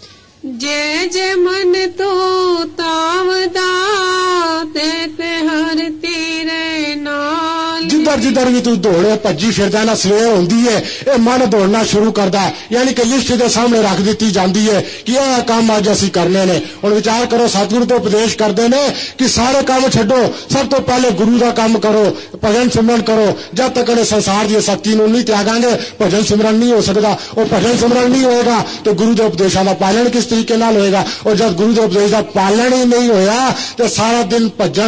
जय जय मन तो तावदा ते ते हर तेरे नाल जिधर जिधर भी तू दौड़े भजी फिरदा ना सवेर होंदी है ये मन दौड़ना शुरू करता है यानी कि लिस्ट के सामने रख दी जाती है कि यह काम अज असीं करने ने हुण विचार करो सतगुरु तो उपदेश करते हैं कि सारे काम छड्डो सब तो पहले गुरु का काम करो भजन सिमरन करो जब तक संसार की शक्ति नूं नहीं त्यागांगे भजन सिमरन नहीं हो सकता और भजन सिमरन नहीं होएगा तो गुरु के उपदेशों का पालन किस तरीके नाल होएगा और जब गुरु के उपदेश का पालन ही नहीं होया तो सारा दिन भजन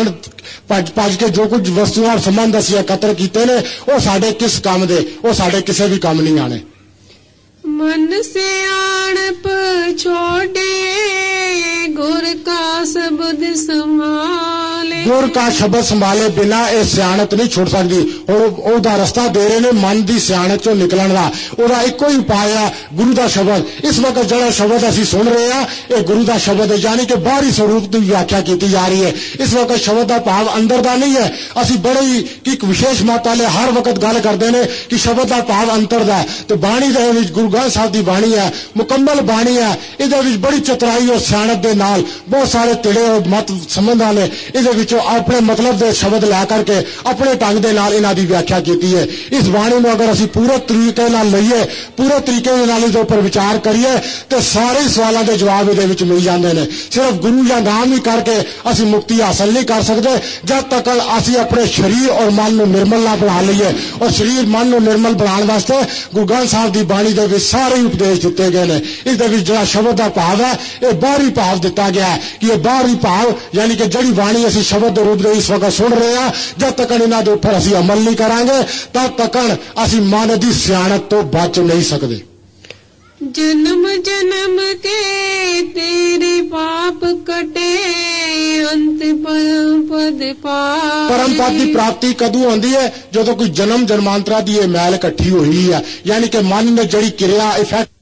ਭੱਜ ਭੱਜ ਕੇ ਜੋ ਕੁਝ ਵਸਤੂਆਂ ਸੰਬੰਧ ਅਸੀਂ ਇਕੱਤਰ ਕੀਤੇ ਨੇ ਉਹ ਸਾਡੇ ਕਿਸ ਕੰਮ ਦੇ, ਉਹ ਸਾਡੇ ਕਿਸੇ ਵੀ ਕੰਮ ਨਹੀਂ ਆਣੇ। मन सियाणप छोड़े गुर का शब्द संभाले। गुर का शब्द संभाले बिना ਇਹ ਸਿਆਣਤ ਨਹੀਂ ਛੁੱਟ ਸਕਦੀ। ਹੁਣ ਉਹਦਾ ਰਸਤਾ ਦੇ ਰਹੇ ਨੇ ਮਨ ਦੀ ਸਿਆਣਤ ਚੋਂ ਨਿਕਲਣ ਦਾ, ਉਹਦਾ ਇੱਕੋ ਹੀ ਉਪਾਅ ਆ ਗੁਰੂ ਦਾ ਸ਼ਬਦ। ਇਸ ਵਕਤ ਜਿਹੜਾ ਸ਼ਬਦ ਅਸੀਂ ਸੁਣ ਰਹੇ ਆ ਇਹ ਗੁਰੂ ਦਾ ਸ਼ਬਦ ਹੈ, ਯਾਨੀ ਕਿ ਬਾਹਰੀ ਸਰੂਪ ਦੀ ਵਿਆਖਿਆ ਕੀਤੀ ਜਾ ਰਹੀ ਹੈ। ਇਸ ਵਕਤ ਸ਼ਬਦ ਦਾ ਭਾਵ ਅੰਦਰ ਦਾ ਨਹੀਂ ਹੈ। ਅਸੀਂ ਬੜੇ ਹੀ ਇੱਕ ਵਿਸ਼ੇਸ਼ ਮਤ ਵਾਲੇ ਹਰ ਵਕਤ ਗੱਲ ਕਰਦੇ ਨੇ ਕਿ ਸ਼ਬਦ ਦਾ ਭਾਵ ਅੰਤਰ ਦਾ ਹੈ, ਤੇ ਬਾਣੀ ਦੇ ਵਿੱਚ ਗੁਰੂ ਗ੍ਰੰਥ ਸਾਹਿਬ ਦੀ ਬਾਣੀ ਹੈ, ਮੁਕੰਮਲ ਬਾਣੀ ਹੈ। ਇਹਦੇ ਵਿੱਚ ਬੜੀ ਚਤੁਰਾਈ ਔਰ ਸਿਆਣਤ ਦੇ ਨਾਲ ਬਹੁਤ ਸਾਰੇ ਤਿੜੇ ਔਰ ਮਤ ਸੰਬੰਧਾਂ ਨੇ ਇਹਦੇ ਵਿੱਚੋਂ ਆਪਣੇ ਮਤਲਬ ਦੇ ਸ਼ਬਦ ਲੈ ਕਰਕੇ ਆਪਣੇ ਢੰਗ ਦੇ ਨਾਲ ਇਹਨਾਂ ਦੀ ਵਿਆਖਿਆ ਕੀਤੀ ਹੈ। ਇਸ ਬਾਣੀ ਨੂੰ ਅਗਰ ਅਸੀਂ ਪੂਰੇ ਤਰੀਕੇ ਨਾਲ ਲਈਏ, ਪੂਰੇ ਤਰੀਕੇ ਦੇ ਨਾਲ ਇਹਦੇ ਉੱਪਰ ਵਿਚਾਰ ਕਰੀਏ ਤੇ ਸਾਰੇ ਸਵਾਲਾਂ ਦੇ ਜਵਾਬ ਇਹਦੇ ਵਿੱਚ ਮਿਲ ਜਾਂਦੇ ਨੇ। ਸਿਰਫ ਗੁਰੂ ਦਾ ਨਾਮ ਹੀ ਕਰਕੇ ਅਸੀਂ ਮੁਕਤੀ ਹਾਸਲ ਨਹੀਂ ਕਰ ਸਕਦੇ ਜਦ ਤੱਕ ਅਸੀਂ ਆਪਣੇ ਸਰੀਰ ਔਰ ਮਨ ਨੂੰ ਨਿਰਮਲ ਨਾ ਬਣਾ ਲਈਏ। ਔਰ ਸਰੀਰ ਮਨ ਨੂੰ ਨਿਰਮਲ ਬਣਾਉਣ ਵਾਸਤੇ ਗੁਰੂ ਗ੍ਰੰਥ ਸਾਹਿਬ ਦੀ ਬਾਣੀ ਦੇ ਵਿੱਚ ਸਾਰੇ ਹੀ ਉਪਦੇਸ਼ ਦਿੱਤੇ ਗਏ ਨੇ। ਇਸ ਦੇ ਵਿੱਚ ਜਿਹੜਾ ਸ਼ਬਦ ਦਾ ਭਾਵ ਹੈ ਇਹ ਬਾਹਰੀ ਭਾਵ ਦਿੱਤਾ ਗਿਆ ਹੈ ਕਿ ਇਹ ਬਾਹਰੀ ਭਾਵ ਯਾਨੀ ਕਿ ਜਿਹੜੀ ਬਾਣੀ ਅਸੀਂ ਸ਼ਬਦ ਦੇ ਰੂਪ ਦੇ ਇਸ ਵਕਤ ਸੁਣ ਰਹੇ ਹਾਂ, ਜਦ ਤੱਕ ਇਹਨਾਂ ਦੇ ਉੱਪਰ ਅਸੀਂ ਅਮਲ ਨਹੀਂ ਕਰਾਂਗੇ ਤਦ ਤੱਕ ਅਸੀਂ ਮਨ ਦੀ ਸਿਆਣਤ ਤੋਂ ਬਚ ਨਹੀਂ ਸਕਦੇ। जन्म जन्म के तेरे पाप कटे अंत परम पद पाए। परम पद की प्राप्ति कदों आती है? ਜਦੋਂ ਕੋਈ ਜਨਮ ਜਨਮਾਂਤਰਾ ਦੀ ਇਹ ਮੈਲ ਇਕੱਠੀ ਹੋਈ ਹੈ, ਯਾਨੀ ਕਿ ਮਨ ਨੇ ਜਿਹੜੀ ਕਿਰਿਆ ਇਫੈਕਟ